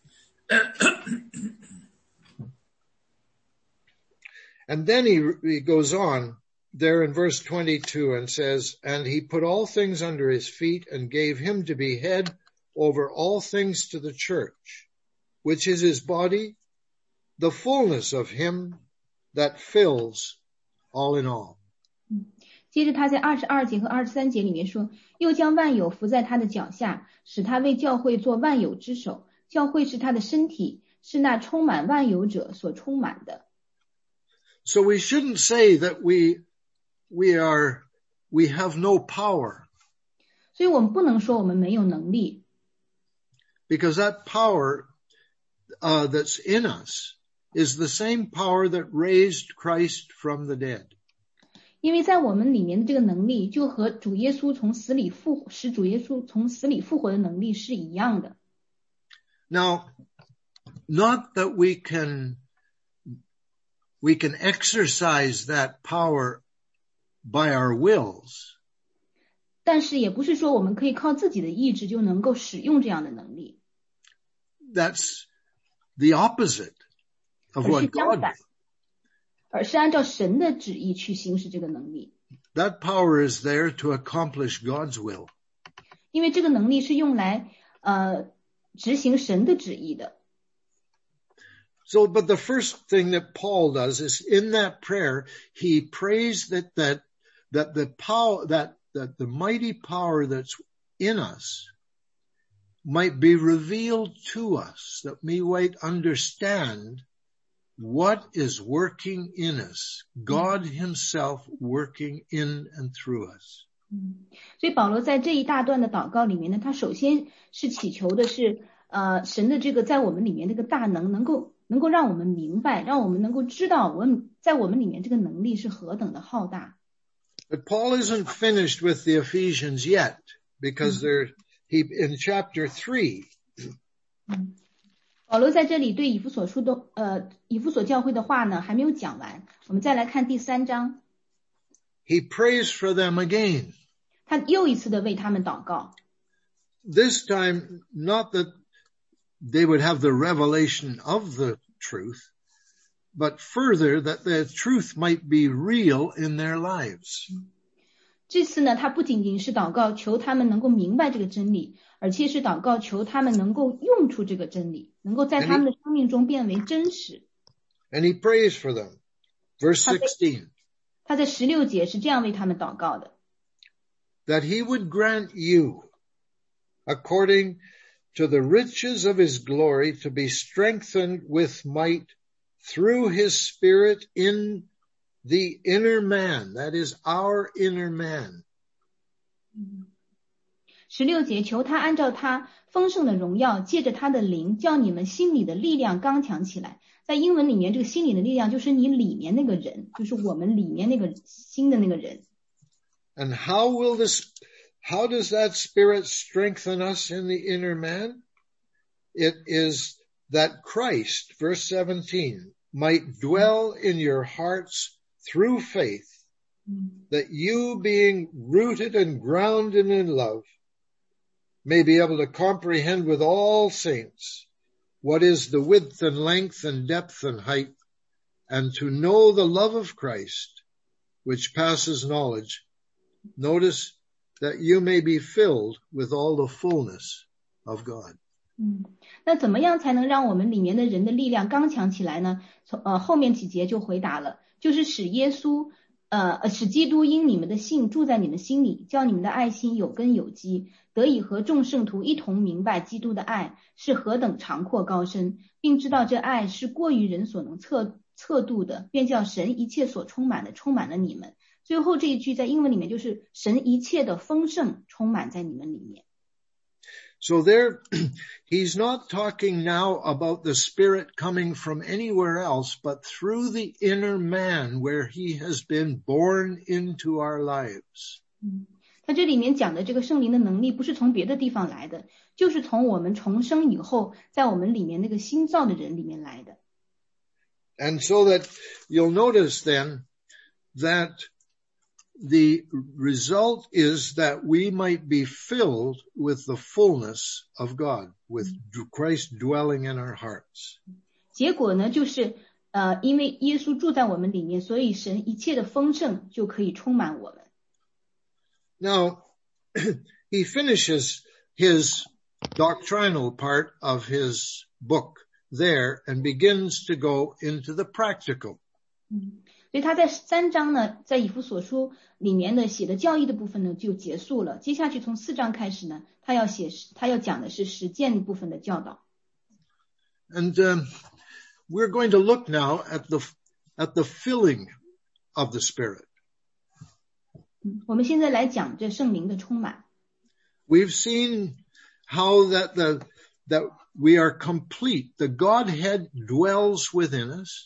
And then he goes on there in verse 22 and says, and he put all things under his feet and gave him to be head over all things to the church, which is his body, the fullness of him that fills all in all. 接着他在22节和23节里面说，又将万有伏在他的脚下，使他为教会做万有之首。教会是他的身体，是那充满万有者所充满的。 So we shouldn't say that we have no power. 所以我们不能说我们没有能力。 Because that power that's in us is the same power that raised Christ from the dead. 因为在我们里面的这个能力，就和主耶稣使主耶稣从死里复活的能力是一样的。 Now, not that we can exercise that power by our wills. 但是也不是说我们可以靠自己的意志就能够使用这样的能力。 That's the opposite of what God does. 而是按照神的旨意去行使这个能力。 That power is there to accomplish God's will. 因为这个能力是用来执行神的旨意的。 So, but the first thing that Paul does is in that prayer, he prays that the mighty power that's in us might be revealed to us, that we might understand what is working in us, God himself working in and through us. 所以保罗在这一大段的祷告里面呢，他首先是祈求的是神的这个在我们里面这个大能能够让我们明白，让我们能够知道在我们里面这个能力是何等的浩大。 But Paul isn't finished with the Ephesians yet, because in chapter 3. 保罗在这里对以弗所教会的话呢还没有讲完，我们再来看第3章。 He prays for them again. 他又一次的为他们祷告。 This time, not that they would have the revelation of the truth, but further that the truth might be real in their lives. 这次呢，他不仅仅是祷告求他们能够明白这个真理，而且是祷告求他们能够用出这个真理，能够在他们的生命中变为真实。 And he prays for them. Verse 16. 他在16节是这样为他们祷告的。 That he would grant you, according to the riches of his glory, to be strengthened with might through his Spirit in the inner man, that is our inner man. 16节，求他按照他丰盛的荣耀，借着他的灵，叫你们心里的力量刚强起来。在英文里面，这个心里的力量就是你里面那个人，就是我们里面那个新的那个人。 And how does that Spirit strengthen us in the inner man? It is that Christ, verse 17, might dwell in your hearts through faith, that you, being rooted and grounded in love, may be able to comprehend with all saints what is the width and length and depth and height, and to know the love of Christ, which passes knowledge. Notice that you may be filled with all the fullness of God. 那怎么样才能让我们里面的人的力量刚强起来呢？后面几节就回答了，就是使基督因你们的信住在你们心里，叫你们的爱心有根有基，得以和众圣徒一同明白基督的爱是何等长阔高深，并知道这爱是过于人所能测度的，便叫神一切所充满的充满了你们。最后这一句在英文里面就是神一切的丰盛充满在你们里面。 So there, he's not talking now about the Spirit coming from anywhere else, but through the inner man where he has been born into our lives. 他这里面讲的这个圣灵的能力不是从别的地方来的，就是从我们重生以后在我们里面那个新造的人里面来的。 And so that you'll notice then that the result is that we might be filled with the fullness of God, with Christ dwelling in our hearts. 结果呢，就是因为耶稣住在我们里面，所以神一切的丰盛就可以充满我们。 Now, he finishes his doctrinal part of his book there and begins to go into the practical. 所以他在3章呢，在以弗所书里面的写的教义的部分呢就结束了。接下去从4章开始呢，他要讲的是实践部分的教导。 And we're going to look now at the filling of the Spirit. 我们现在来讲这圣灵的充满。 We've seen how that we are complete. The Godhead dwells within us.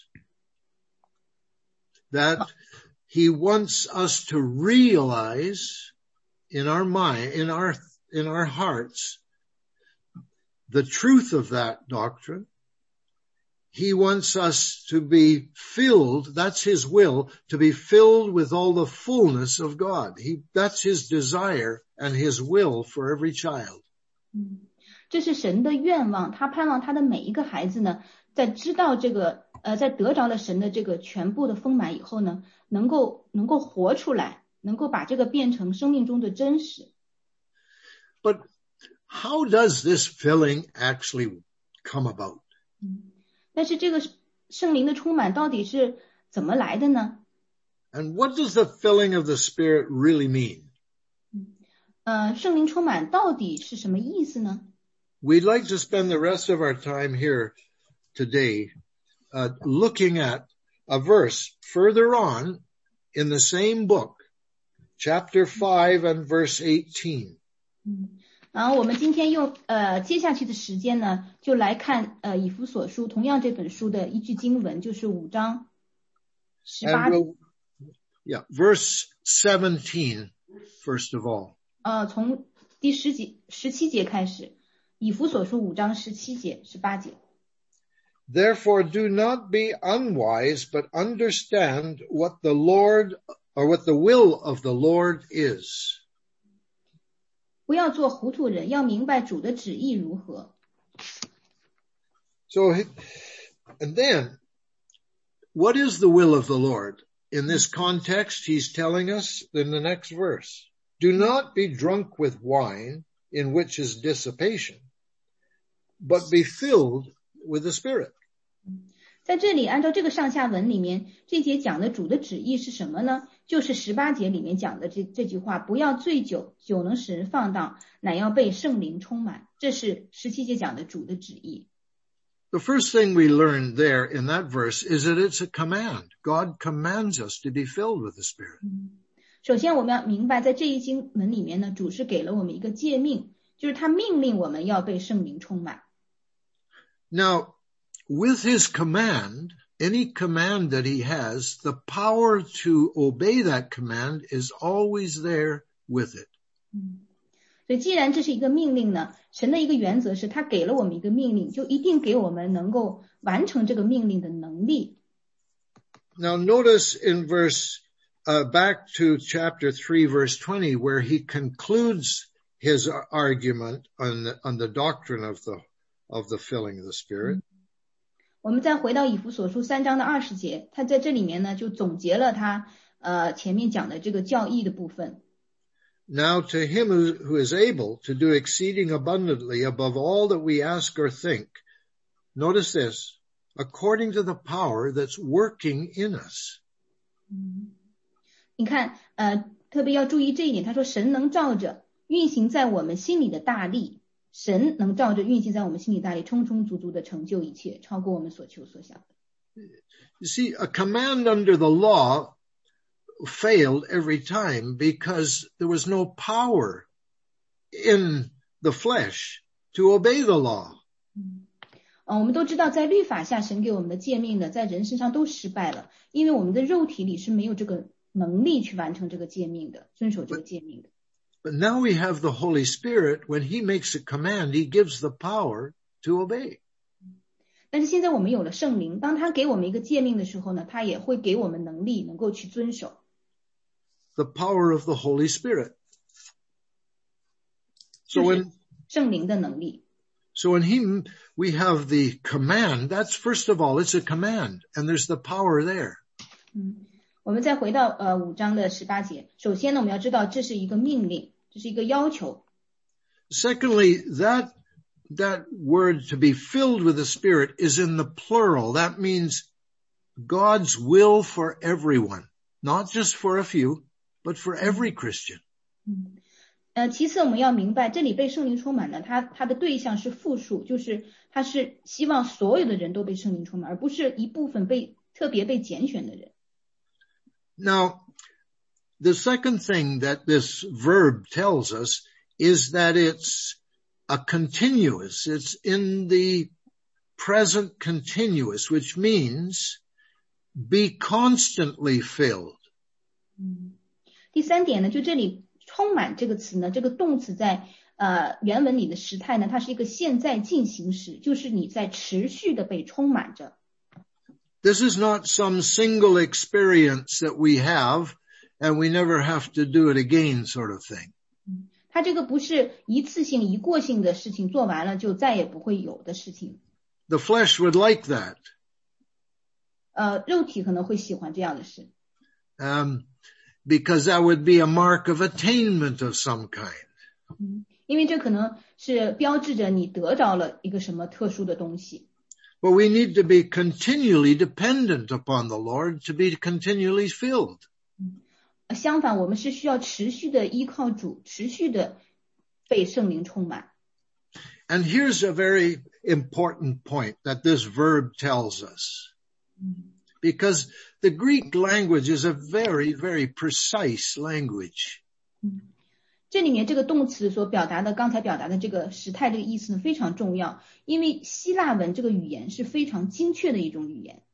That he wants us to realize in our mind, in our hearts, the truth of that doctrine. He wants us to be filled, that's his will, to be filled with all the fullness of God. That's his desire and his will for every child. 这是神的愿望，他盼望他的每一个孩子呢，在知道这个在得着了神的这个全部的丰满以后呢，能够活出来，能够把这个变成生命中的真实。 But how does this filling actually come about? 但是这个圣灵的充满到底是怎么来的呢？ And what does the filling of the Spirit really mean? 圣灵充满到底是什么意思呢？ We'd like to spend the rest of our time here today looking at a verse further on in the same book, chapter 5 and verse 18. 然后我们今天用接下去的时间呢，就来看以弗所书同样这本书的一句经文，就是5章18。 Verse 17, first of all. 从第17节开始，以弗所书5章17节、18节。 Therefore do not be unwise, but understand what the Lord, or what the will of the Lord is. 不要做糊涂人，要明白主的旨意如何。 So, and then, what is the will of the Lord? In this context, he's telling us in the next verse, do not be drunk with wine, in which is dissipation, but be filled with the Spirit. 在这里按照这个上下文里面，这节讲的主的旨意是什么呢？就是18节里面讲的这句话，不要醉酒，酒能使人放荡，乃要被圣灵充满。这是17节讲的主的旨意。 The first thing we learned there in that verse is that it's a command. God commands us to be filled with the Spirit. 首先我们要明白，在这一经文里面呢，主是给了我们一个诫命，就是他命令我们要被圣灵充满。 Now, with his command, any command that he has, the power to obey that command is always there with it. 所以既然这是一个命令呢，神的一个原则是他给了我们一个命令，就一定给我们能够完成这个命令的能力。 Now notice in back to chapter 3 verse 20 where he concludes his argument on the doctrine of the filling of the Spirit. 我们再回到以弗所书3章的20节，他在这里面呢就总结了他前面讲的这个教义的部分。 Now to him who is able to do exceeding abundantly above all that we ask or think, notice this, according to the power that's working in us. 你看特别要注意这一点，他说神能照着运行在我们心里的大力，神能照着运行在我们心里大力，充充足足的成就一切，超过我们所求所想的。 You see, a command under the law failed every time because there was no power in the flesh to obey the law. 我们都知道在律法下神给我们的诫命呢，在人身上都失败了，因为我们的肉体里是没有这个能力去完成这个诫命的，遵守这个诫命的。 But now we have the Holy Spirit. When he makes a command, he gives the power to obey. 但是现在我们有了圣灵，当他给我们一个诫命的时候呢，他也会给我们能力能够去遵守。 The power of the Holy Spirit. So when 圣灵的能力。 So in him we have the command. That's first of all, it's a command, and there's the power there. 我们再回到5章的18节。首先呢，我们要知道这是一个命令，这是一个要求。 Secondly, that word to be filled with the Spirit is in the plural. That means God's will for everyone, not just for a few, but for every Christian. 其次我们要明白，这里被圣灵充满呢，它的对象是复数，就是它是希望所有的人都被圣灵充满，而不是一部分特别被拣选的人。 Now, the second thing that this verb tells us is that it's a continuous. It's in the present continuous, which means be constantly filled. 第三点呢，就这里充满这个词呢，这个动词在原文里的时态呢，它是一个现在进行时，就是你在持续的被充满着。 This is not some single experience that we have and we never have to do it again sort of thing. 它这个不是一次性一过性的事情，做完了就再也不会有的事情。 The flesh would like that. 肉体可能会喜欢这样的事。 Because that would be a mark of attainment of some kind. 因为这可能是标志着你得着了一个什么特殊的东西。 But we need to be continually dependent upon the Lord to be continually filled. 相反，我们是需要持续的依靠主，持续的被圣灵充满。 And here's a very important point that this verb tells us. Because the Greek language is a very, very precise language. 这里面这个动词所表达的，刚才表达的这个时态这个意思呢，非常重要，因为希腊文这个语言是非常精确的一种语言。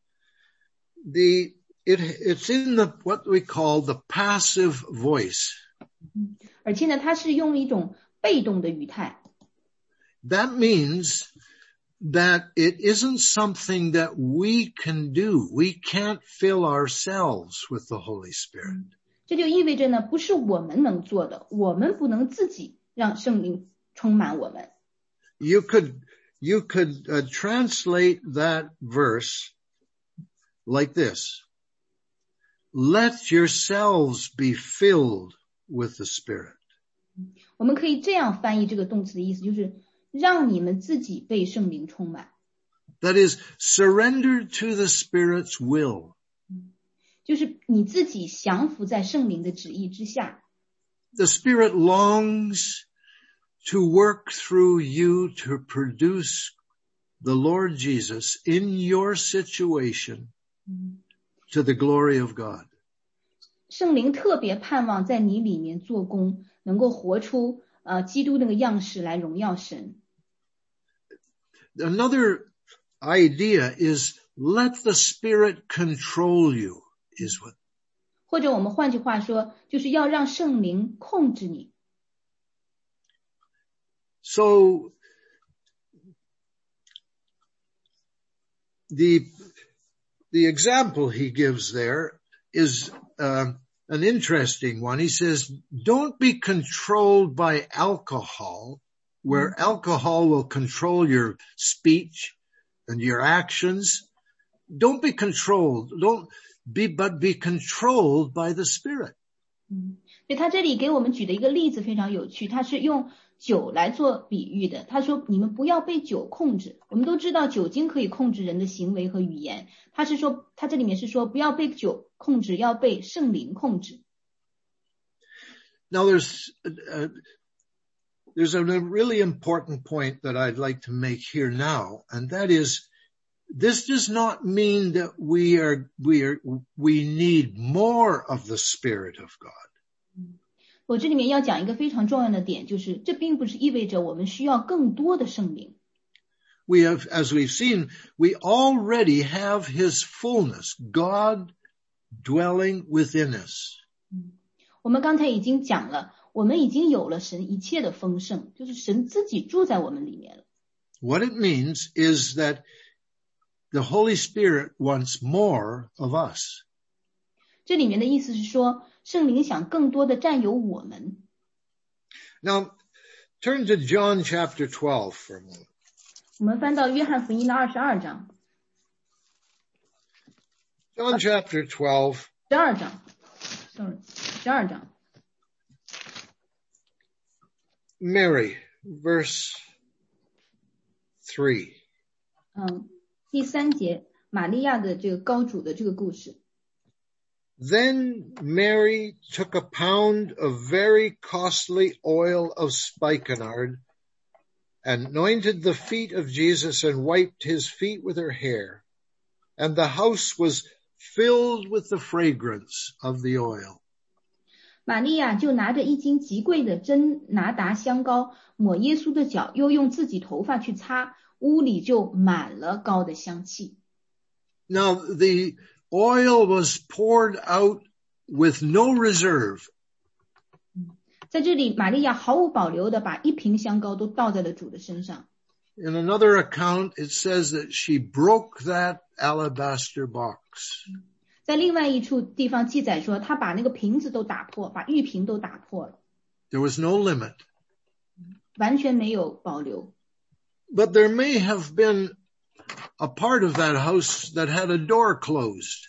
It's in what we call the passive voice. 而且呢，它是用一种被动的语态。 That means that it isn't something that we can do. We can't fill ourselves with the Holy Spirit. 这就意味着呢，不是我们能做的，我们不能自己让圣灵充满我们。 You could translate that verse like this. Let yourselves be filled with the Spirit. 我们可以这样翻译这个动词的意思，就是让你们自己被圣灵充满。 That is, surrender to the Spirit's will. 就是你自己降服在圣灵的旨意之下。 The Spirit longs to work through you to produce the Lord Jesus in your situation to the glory of God. 圣灵特别盼望在你里面做工，能够活出基督那个样式来荣耀神。 Another idea is let the Spirit control you. Is what. 或者我们换句话说，就是要让圣灵控制你。 So the example he gives there is an interesting one. He says, don't be controlled by alcohol, where alcohol will control your speech and your actions. Don't be controlled. But be controlled by the Spirit. 所以他这里给我们举的一个例子非常有趣，他是用酒来做比喻的。他说你们不要被酒控制。我们都知道酒精可以控制人的行为和语言，他这里面是说不要被酒控制，要被圣灵控制。 Now there's a really important point that I'd like to make here now, and that is this does not mean that we need more of the Spirit of God. 我这里面要讲一个非常重要的点，就是这并不是意味着我们需要更多的圣灵。 We have, as we've seen, we already have His fullness, God dwelling within us. 我们刚才已经讲了，我们已经有了神一切的丰盛，就是神自己住在我们里面了。 What it means is that the Holy Spirit wants more of us. 这里面的意思是说，圣灵想更多的占有我们。 Now, turn to John chapter 12 for a moment. 我们翻到约翰福音的22章。 John chapter 12. 12章。 Mary, verse 3. 第3节， 玛利亚的这个膏主的这个故事。 Then Mary took a pound of very costly oil of spikenard, anointed the feet of Jesus, and wiped his feet with her hair. And the house was filled with the fragrance of the oil. 玛利亚就拿着一斤极贵的真拿达香膏，抹耶稣的脚，又用自己头发去擦，屋里就满了膏的香气。 Now the oil was poured out with no reserve. 在这里，玛利亚毫无保留的把一瓶香膏都倒在了主的身上。 In another account, it says that she broke that alabaster box. 在另外一处地方记载说，她把那个瓶子都打破，把玉瓶都打破了。 There was no limit. 完全没有保留。 But there may have been a part of that house that had a door closed.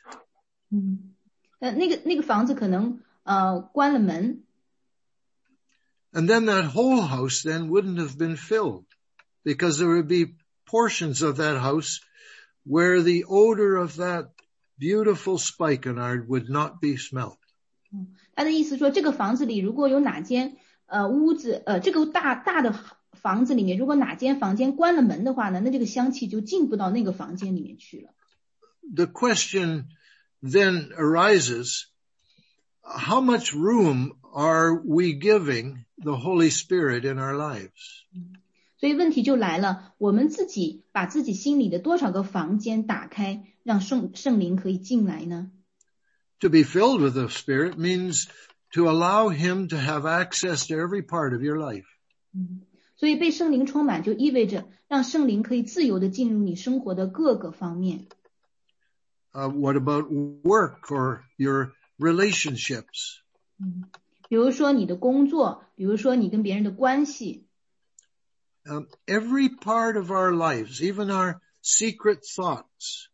那个房子可能关了门。 And then that whole house then wouldn't have been filled, because there would be portions of that house where the odor of that beautiful spikenard would not be smelled. 他的意思说，这个房子里如果有哪间屋子这个大的房子里面，如果哪间房间关了门的话呢，那这个香气就进不到那个房间里面去了。 The question then arises, how much room are we giving the Holy Spirit in our lives? 所以问题就来了，我们自己把自己心里的多少个房间打开，让圣灵可以进来呢？ To be filled with the Spirit means to allow Him to have access to every part of your life. 所以被圣灵充满就意味着让圣灵可以自由的进入你生活的各个方面。 What about work or your relationships? 比如说你的工作，比如说你跟别人的关系。 Every part of our lives, even our secret thoughts.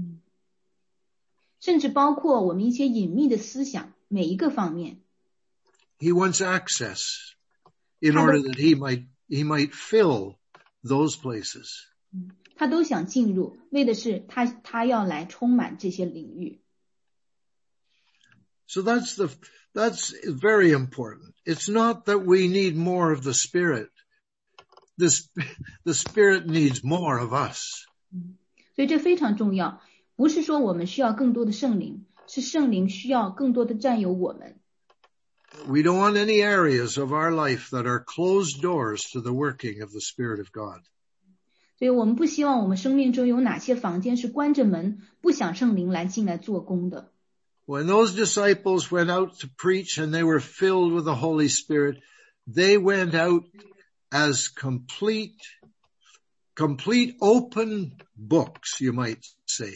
甚至包括我们一些隐秘的思想，每一个方面。 He wants access in order that he might fill those places. 他都想进入，为的是他要来充满这些领域。 So that's very important. It's not that we need more of the Spirit. The Spirit needs more of us. 所以这非常重要，不是说我们需要更多的圣灵，是圣灵需要更多的占有我们。 We don't want any areas of our life that are closed doors to the working of the Spirit of God. 所以我们不希望我们生命中有哪些房间是关着门，不想圣灵来进来做工的。 When those disciples went out to preach and they were filled with the Holy Spirit, they went out as complete open books, you might say.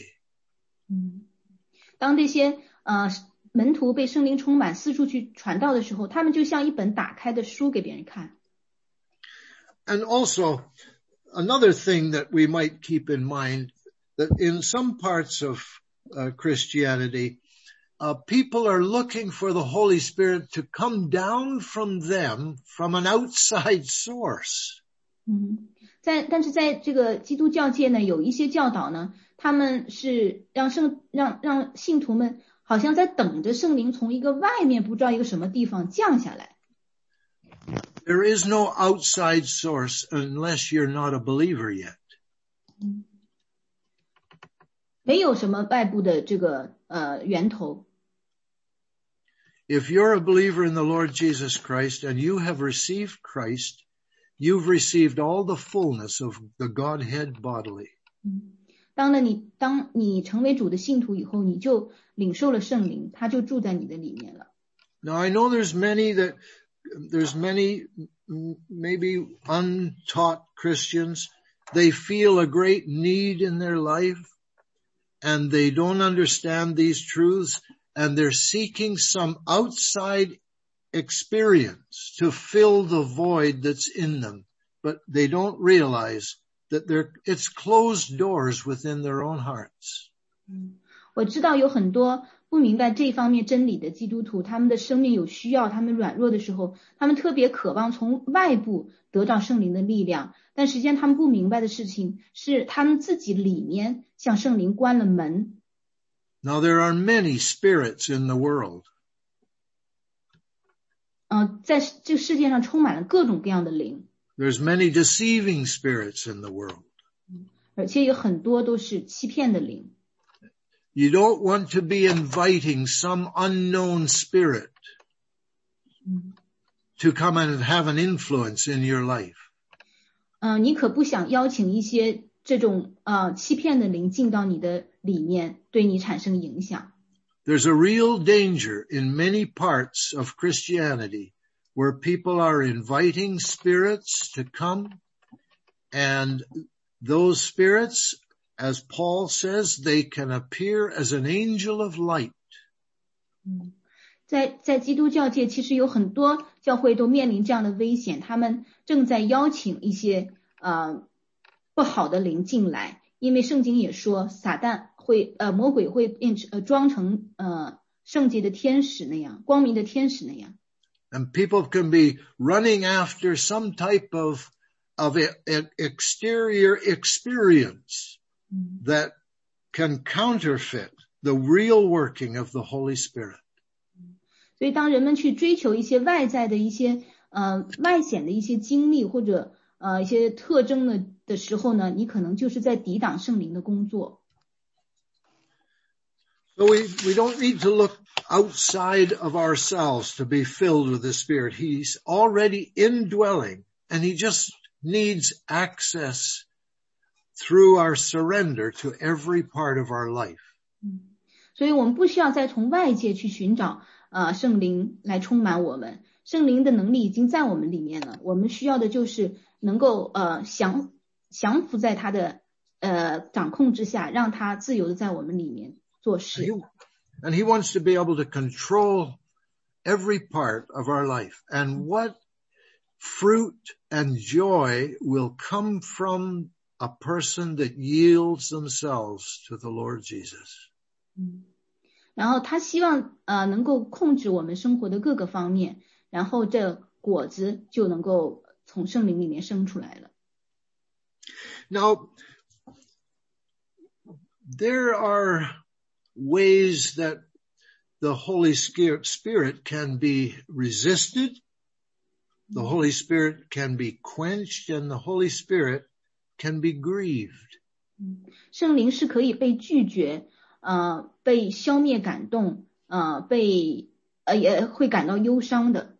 当这些门徒被圣灵充满，四处去传道的时候，他们就像一本打开的书给别人看。 And also, another thing that we might keep in mind, that in some parts of Christianity, people are looking for the Holy Spirit to come down from them from an outside source. 但是在这个基督教界呢，有一些教导呢，他们是让信徒们好像在等着圣灵从一个外面不知道一个什么地方降下来。 There is no outside source unless you're not a believer yet. 没有什么外部的这个源头。 If you're a believer in the Lord Jesus Christ and you have received Christ, you've received all the fullness of the Godhead bodily. 当你成为主的信徒以后，你就领受了圣灵，他就住在你的里面了。 Now I know there's many maybe untaught Christians. They feel a great need in their life and they don't understand these truths and they're seeking some outside experience to fill the void that's in them, but they don't realize that it's closed doors within their own hearts. 我知道有很多不明白这方面真理的基督徒，他们的生命有需要，他们软弱的时候，他们特别渴望从外部得到圣灵的力量，但实际上他们不明白的事情是他们自己里面向圣灵关了门。 Now there are many spirits in the world. 在这个世界上充满了各种各样的灵。 There's many deceiving spirits in the world. 而且有很多都是欺骗的灵。 You don't want to be inviting some unknown spirit to come and have an influence in your life. 你可不想邀请一些这种欺骗的灵进到你的里面，对你产生影响。 There's a real danger in many parts of Christianity where people are inviting spirits to come, and those spirits, as Paul says, they can appear as an angel of light. 在基督教界，其实有很多教会都面临这样的危险，他们正在邀请一些不好的灵进来，因为圣经也说撒旦会魔鬼会装成圣洁的天使那样，光明的天使那样。 And people can be running after some type of an exterior experience that can counterfeit the real working of the Holy Spirit. 所以当人们去追求一些外在的一些外显的一些经历或者一些特征的时候呢，你可能就是在抵挡圣灵的工作。 So we don't need to look outside of ourselves to be filled with the Spirit. He's already indwelling, and he just needs access through our surrender to every part of our life. 所以我们不需要再从外界去寻找圣灵来充满我们，圣灵的能力已经在我们里面了，我们需要的就是能够降服在他的掌控之下，让他自由的在我们里面做事。 And he wants to be able to control every part of our life. And what fruit and joy will come from a person that yields themselves to the Lord Jesus. 然后他希望能够控制我们生活的各个方面，然后这果子就能够从圣灵里面生出来了。 Now, there are ways that the Holy Spirit can be resisted, the Holy Spirit can be quenched, and the Holy Spirit can be grieved. 圣灵是可以被拒绝，被消灭感动，也会感到忧伤的。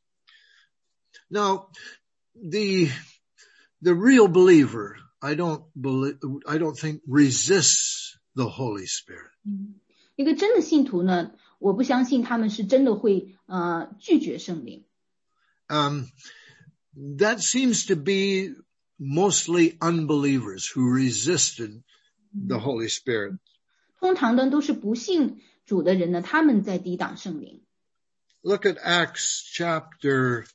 Now, the real believer, I don't think resists the Holy Spirit. 一个真的信徒呢，我不相信他们是真的会拒绝圣灵。 That seems to be mostly unbelievers who resisted the Holy Spirit. 通常呢都是不信主的人呢，他们在抵挡圣灵。 Look at Acts chapter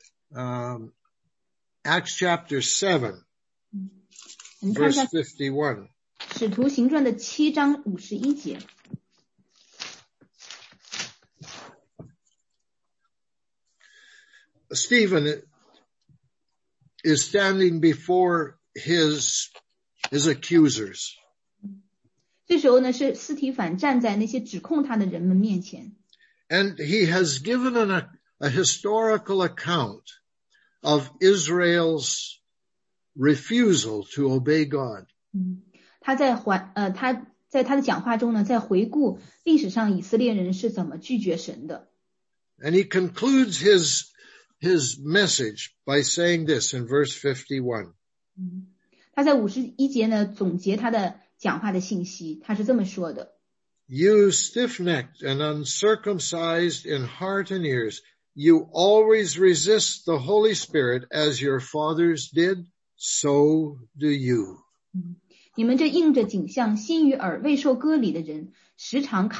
7, verse 51. 使徒行传的7章51节。 Stephen is standing before his accusers. 这时候呢，是司提反站在那些指控他的人们面前。 And he has given a historical account of Israel's refusal to obey God. 他在他的讲话中呢，在回顾历史上以色列人是怎么拒绝神的。 And he concludes his message by saying this in verse 51. 他在51节呢总结他的讲话的信息，他是这么说的。 You stiff-necked and uncircumcised in heart and ears, you always resist the Holy Spirit as your fathers did, so do you. 你们这硬着颈项、心与耳未受割礼的人，常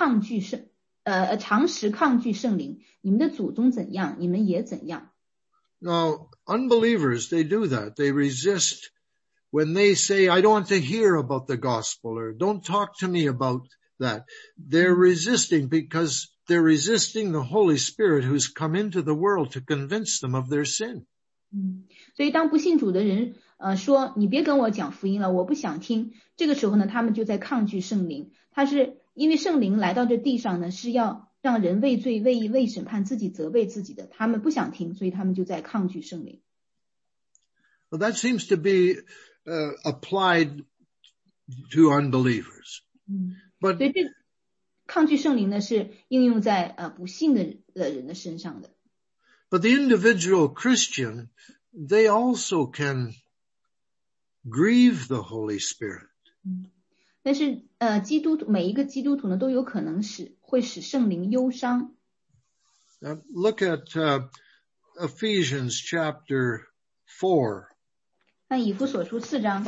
时抗拒圣灵。你们的祖宗怎样，你们也怎样。 Now, unbelievers, they do that. They resist when they say, I don't want to hear about the gospel, or don't talk to me about that. They're resisting because they're resisting the Holy Spirit who's come into the world to convince them of their sin. 所以当不信主的人说你别跟我讲福音了，我不想听，这个时候呢他们就在抗拒圣灵。他是因为圣灵来到这地上呢是要让人为罪为义为审判自己责备自己的，他们不想听，所以他们就在抗拒圣灵。 Well, that seems to be applied to unbelievers. But 所以这抗拒圣灵呢是应用在不信的人的身上的。 But the individual Christian, they also can grieve the Holy Spirit. 但是每一个基督徒呢都有可能会使圣灵忧伤。 Look at Ephesians chapter 4. 看以弗所书4章。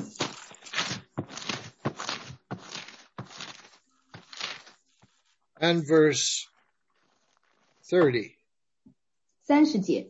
And verse 30. 30节。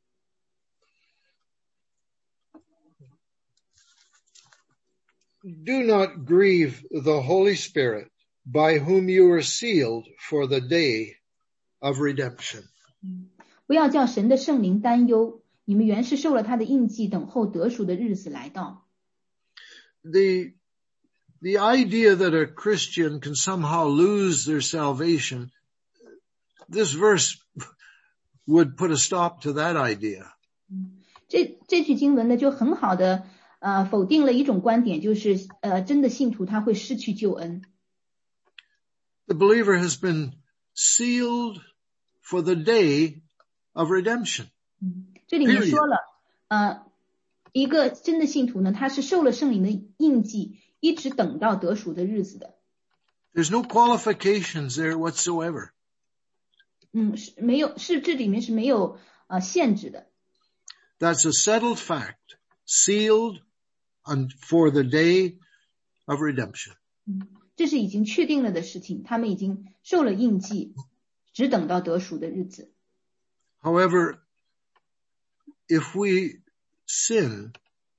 Do not grieve the Holy Spirit, by whom you were sealed for the day of redemption. 不要叫神的圣灵担忧，你们原是受了他的印记，等候得赎的日子来到。 The idea that a Christian can somehow lose their salvation, this verse would put a stop to that idea. 这句经文呢就很好的否定了一种观点，就是真的信徒他会失去救恩。 The believer has been sealed for the day of redemption. 这里面说了一个真的信徒呢他是受了圣灵的印记，一直等到得赎的日子的。 There's no qualifications there whatsoever. 这里面是没有限制的。 That's a settled fact. Sealed for the day of redemption. 这是已经确定了的事情，他们已经受了印记，只等到得赎的日子。 However, if we sin,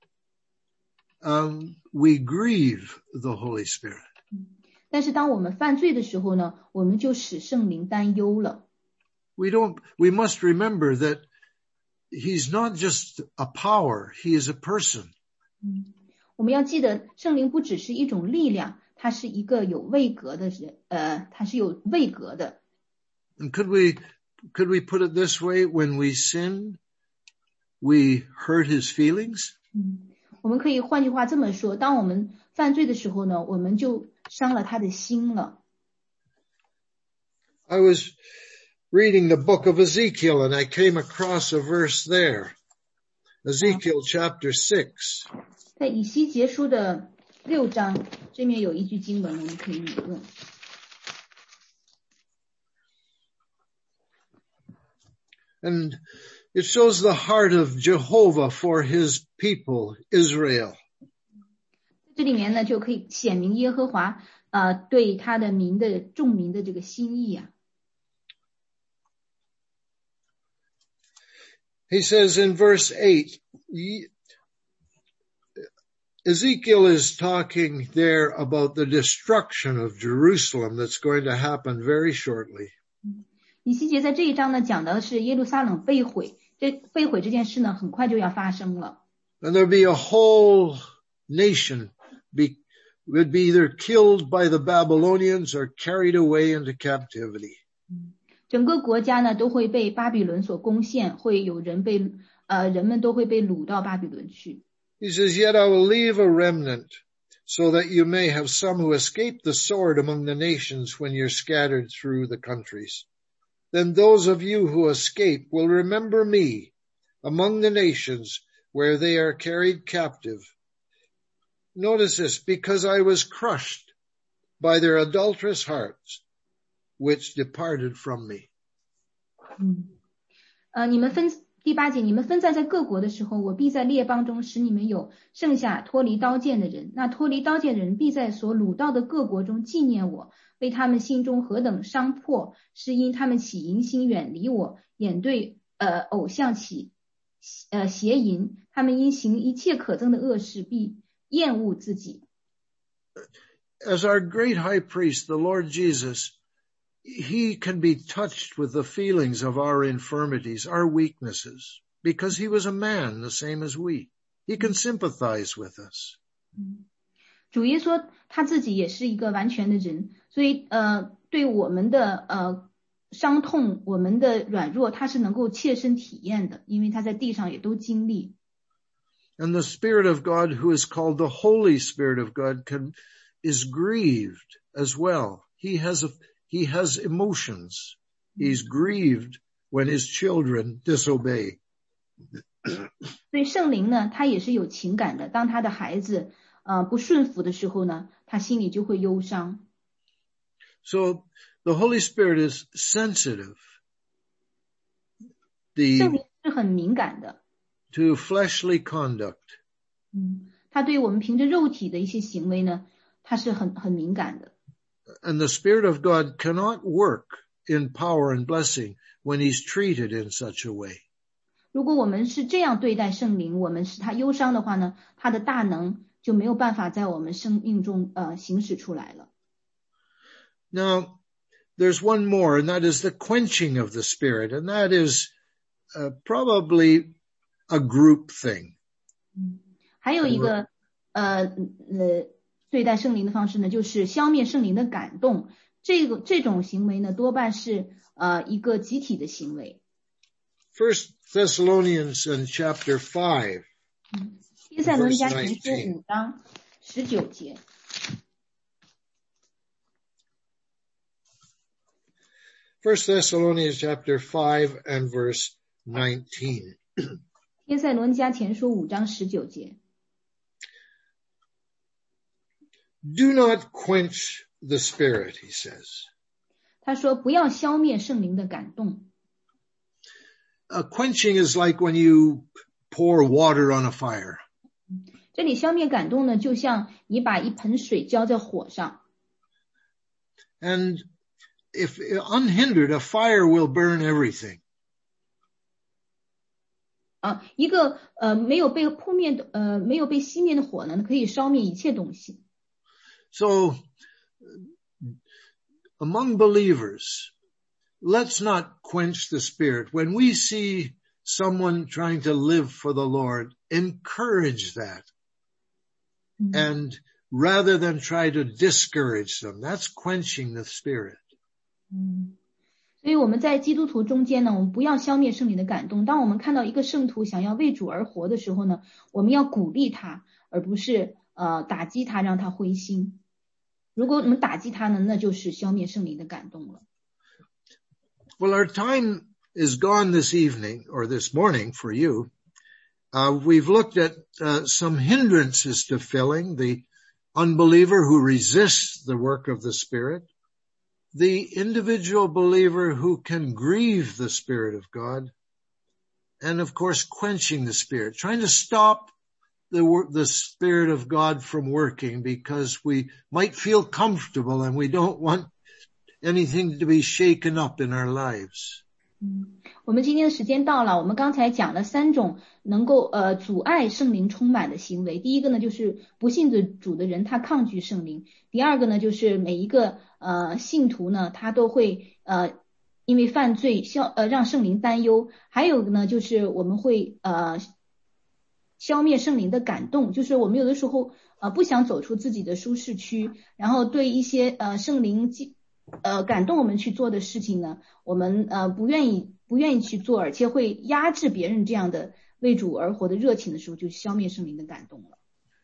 we grieve the Holy Spirit. 但是当我们犯罪的时候呢，我们就使圣灵担忧了。 We must remember that He's not just a power, He is a person. 我们要记得圣灵不只是一种力量，他是一个有位格的人，他是有位格的。 And could we put it this way? When we sin, we hurt His feelings? 我们可以换句话这么说，当我们犯罪的时候呢，我们就伤了他的心了。 I was reading the book of Ezekiel and I came across a verse there. Ezekiel chapter 6. 在以西结书的6章，这面有一句经文，我们可以引用。 And it shows the heart of Jehovah for His people, Israel. 这里面呢，就可以显明耶和华对他的众民的这个心意啊。 He says in verse 8, Ezekiel is talking there about the destruction of Jerusalem that's going to happen very shortly. 以西结在这一章呢讲的是耶路撒冷被毁，被毁这件事呢很快就要发生了。 And there'll be a whole nation would be either killed by the Babylonians or carried away into captivity. 整个国家呢都会被巴比伦所攻陷，会有人们都会被掳到巴比伦去。 He says, Yet I will leave a remnant, so that you may have some who escape the sword among the nations when you're scattered through the countries. Then those of you who escape will remember me among the nations where they are carried captive. Notice this, because I was crushed by their adulterous hearts, which departed from me. 第8节，你们分散在各国的时候，我必在列邦中使你们有剩下脱离刀剑的人。那脱离刀剑的人必在所掳到的各国中纪念我，为他们心中何等伤破，是因他们起淫心远离我，眼对偶像起邪淫，他们因行一切可憎的恶事，必厌恶自己。 as our great high priest, the Lord Jesus, he can be touched with the feelings of our infirmities, our weaknesses, because he was a man the same as we. He can sympathize with us. 主耶稣他自己也是一个完全的人，所以对我们的伤痛，我们的软弱，他是能够切身体验的，因为他在地上也都经历。 And the Spirit of God, who is called the Holy Spirit of God, is grieved as well. He has emotions. He's grieved when his children disobey. 所以圣灵呢，他也是有情感的。当他的孩子不顺服的时候呢，他心里就会忧伤。 So the Holy Spirit is sensitive. 圣灵是很敏感的。 To fleshly conduct. 他对我们凭着肉体的一些行为呢，他是很敏感的。 And the Spirit of God cannot work in power and blessing when he's treated in such a way. 如果我们是这样对待圣灵，我们使他忧伤的话呢，他的大能就没有办法在我们生命中行使出来了。 Now, there's one more, and that is the quenching of the Spirit, and that is probably a group thing. 还有一个对待圣灵的方式呢，就是消灭圣灵的感动。这种行为呢，多半是一个集体的行为。 First Thessalonians in chapter 5. 帖撒罗尼迦前书5章19节。 First Thessalonians chapter 5 and verse 19. 帖撒罗尼迦前书5章19节。 Do not quench the Spirit, he says. 他说不要消灭圣灵的感动。 Quenching is like when you pour water on a fire. 这里消灭感动呢，就像你把一盆水浇在火上。 And if unhindered, a fire will burn everything. 一个没有被熄灭的火呢，可以烧灭一切东西。 So, among believers, let's not quench the Spirit. When we see someone trying to live for the Lord, encourage that. And rather than try to discourage them, that's quenching the Spirit. 所以我们在基督徒中间呢，我们不要消灭圣灵的感动。当我们看到一个圣徒想要为主而活的时候呢，我们要鼓励他，而不是打击他，让他灰心。如果我们打击他呢，那就是消灭圣灵的感动了。 Well, our time is gone this evening, or this morning for you. We've looked at some hindrances to filling: the unbeliever who resists the work of the Spirit, the individual believer who can grieve the Spirit of God, and of course quenching the Spirit, trying to stop the Spirit of God from working because we might feel comfortable and we don't want anything to be shaken up in our lives. 我们今天的时间到了，我们刚才讲了3种能够阻碍圣灵充满的行为。第一个呢，就是不信主的人他抗拒圣灵；第二个呢，就是每一个信徒呢，他都会因为犯罪让圣灵担忧；还有呢，就是我们会消灭圣灵的感动，就是我们有的时候不想走出自己的舒适区，然后对一些圣灵感动我们去做的事情呢，我们不愿意去做，而且会压制别人这样的为主而活的热情的时候，就消灭圣灵的感动了。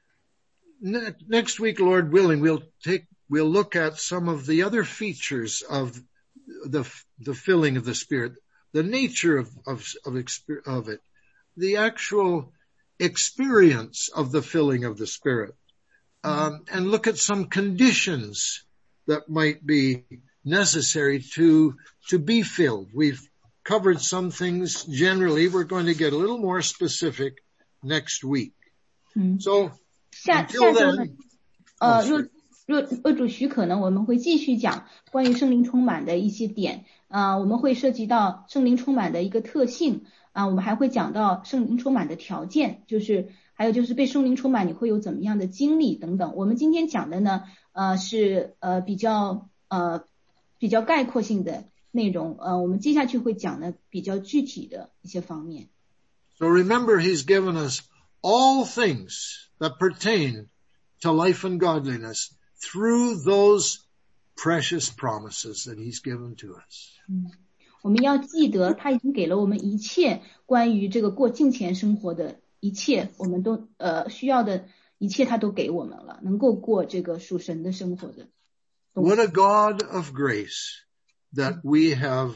Next week, Lord willing, we'll look at some of the other features of the filling of the Spirit, the nature of it, the actual experience of the filling of the Spirit, and look at some conditions that might be necessary to be filled. We've covered some things generally. We're going to get a little more specific next week. So until then, 若主许可呢，我们会继续讲关于圣灵充满的一些点我们会涉及到圣灵充满的一个特性我们还会讲到圣灵充满的条件，还有就是被圣灵充满你会有怎么样的经历等等。我们今天讲的呢是比较概括性的内容我们接下去会讲的比较具体的一些方面。 So remember, he's given us all things that pertain to life and godliness through those precious promises that he's given to us. 我们要记得他已经给了我们一切关于这个过敬虔生活的一切，我们都需要的一切他都给我们了，能够过这个属神的生活的。 What a God of grace that we have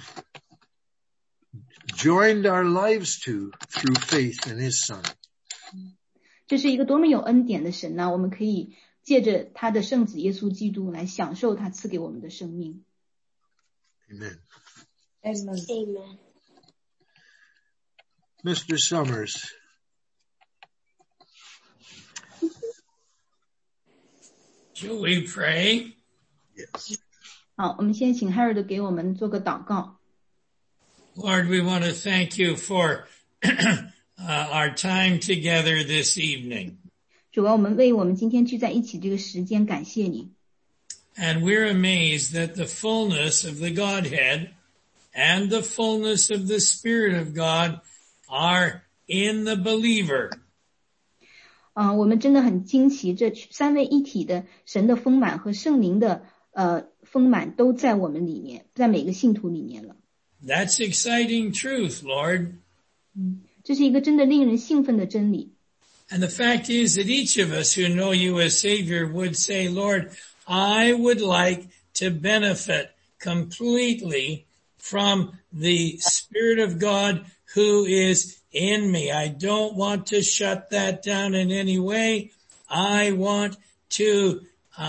joined our lives to through faith in his son. 这是一个多么有恩典的神我们可以借着他的圣子耶稣基督来享受他赐给我们的生命。 Amen. Amen. Mr. Summers. Shall we pray? Yes. 好，我们先请 Harold 给我们做个祷告。 Lord, we want to thank you for our time together this evening. 主我们为我们今天聚在一起这个时间感谢你。 And we're amazed that the fullness of the Godhead and the fullness of the Spirit of God are in the believer. 我们真的很惊奇，这三位一体的神的丰满和圣灵的丰满都在我们里面，在每个信徒里面了。 That's exciting truth, Lord. 这是一个真的令人兴奋的真理。 And the fact is that each of us who know you as Savior would say, Lord, I would like to benefit completely from the Spirit of God who is in me. I don't want to shut that down in any way. I want to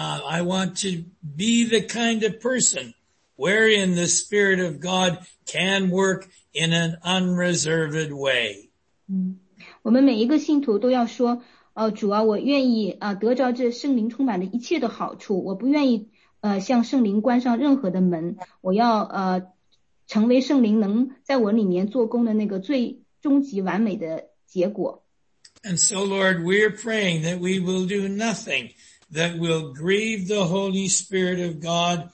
be the kind of person wherein the Spirit of God can work in an unreserved way. 我们每一个信徒都要说主我愿意得着这圣灵充满的一切的好处，我不愿意向圣灵关上任何的门，我要成为圣灵能在我里面做工的那个最终极完美的结果。 And so, Lord, we're praying that we will do nothing that will grieve the Holy Spirit of God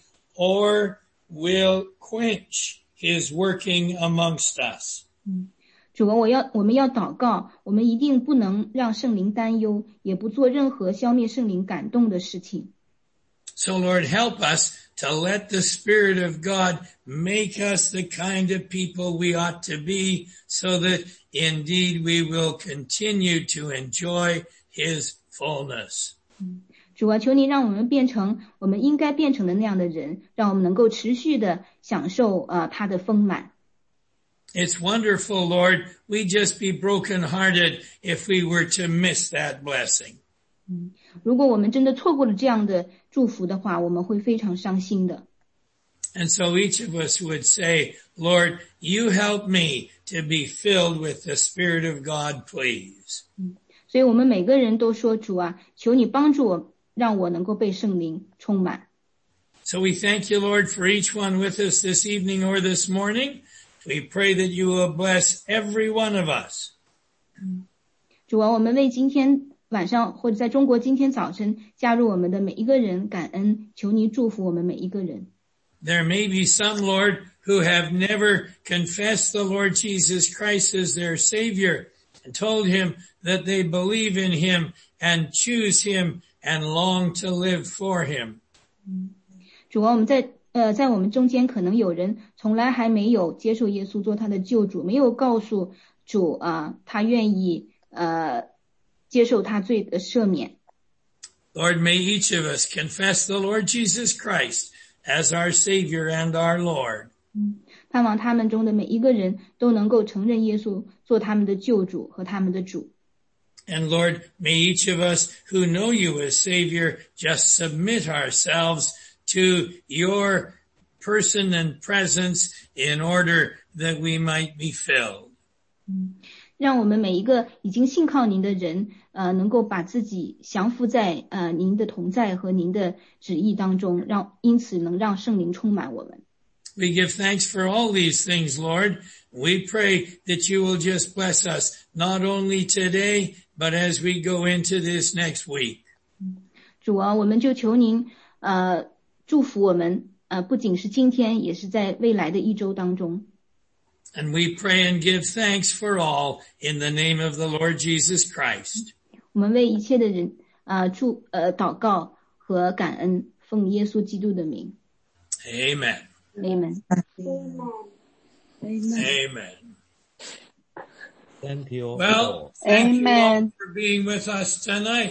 or will quench his working amongst us. 主我们要祷告，我们一定不能让圣灵担忧，也不做任何消灭圣灵感动的事情。 So, Lord, help us to let the Spirit of God make us the kind of people we ought to be so that indeed we will continue to enjoy his fullness. 主求你让我们变成我们应该变成的那样的人，让我们能够持续的享受他的丰满。 It's wonderful, Lord. We'd just be brokenhearted if we were to miss that blessing. 如果我们真的错过了这样的祝福的话，我们会非常伤心的。 And so each of us would say, Lord, you help me to be filled with the Spirit of God, please. 所以我们每个人都说主求你帮助我，让我能够被圣灵充满。 So we thank you, Lord, for each one with us this evening or this morning. We pray that you will bless every one of us. 主我们为今天晚上或者在中国今天早晨加入我们的每一个人感恩，求你祝福我们每一个人。 There may be some, Lord, who have never confessed the Lord Jesus Christ as their Savior and told him that they believe in him and choose him and long to live for him. 主我们在我们中间可能有人从来还没有接受耶稣做他的救主，没有告诉主他愿意接受他罪的赦免。 Lord, may each of us confess the Lord Jesus Christ as our Savior and our Lord. 盼望他们中的每一个人都能够承认耶稣做他们的救主和他们的主。 And Lord, may each of us who know you as Savior just submit ourselves to your person and presence in order that we might be filled. 让我们每一个已经信靠您的人，能够把自己降服在您的同在和您的旨意当中，因此能让圣灵充满我们。 We give thanks for all these things, Lord. We pray that you will just bless us, not only today, but as we go into this next week. 主啊，我们就求您祝福我们，不仅是今天，也是在未来的一周当中。 And we pray and give thanks for all in the name of the Lord Jesus Christ. 我们为一切的人祷告和感恩，奉耶稣基督的名。 Amen. Amen. Amen. Thank you. Well, thank you all Amen. for being with us tonight.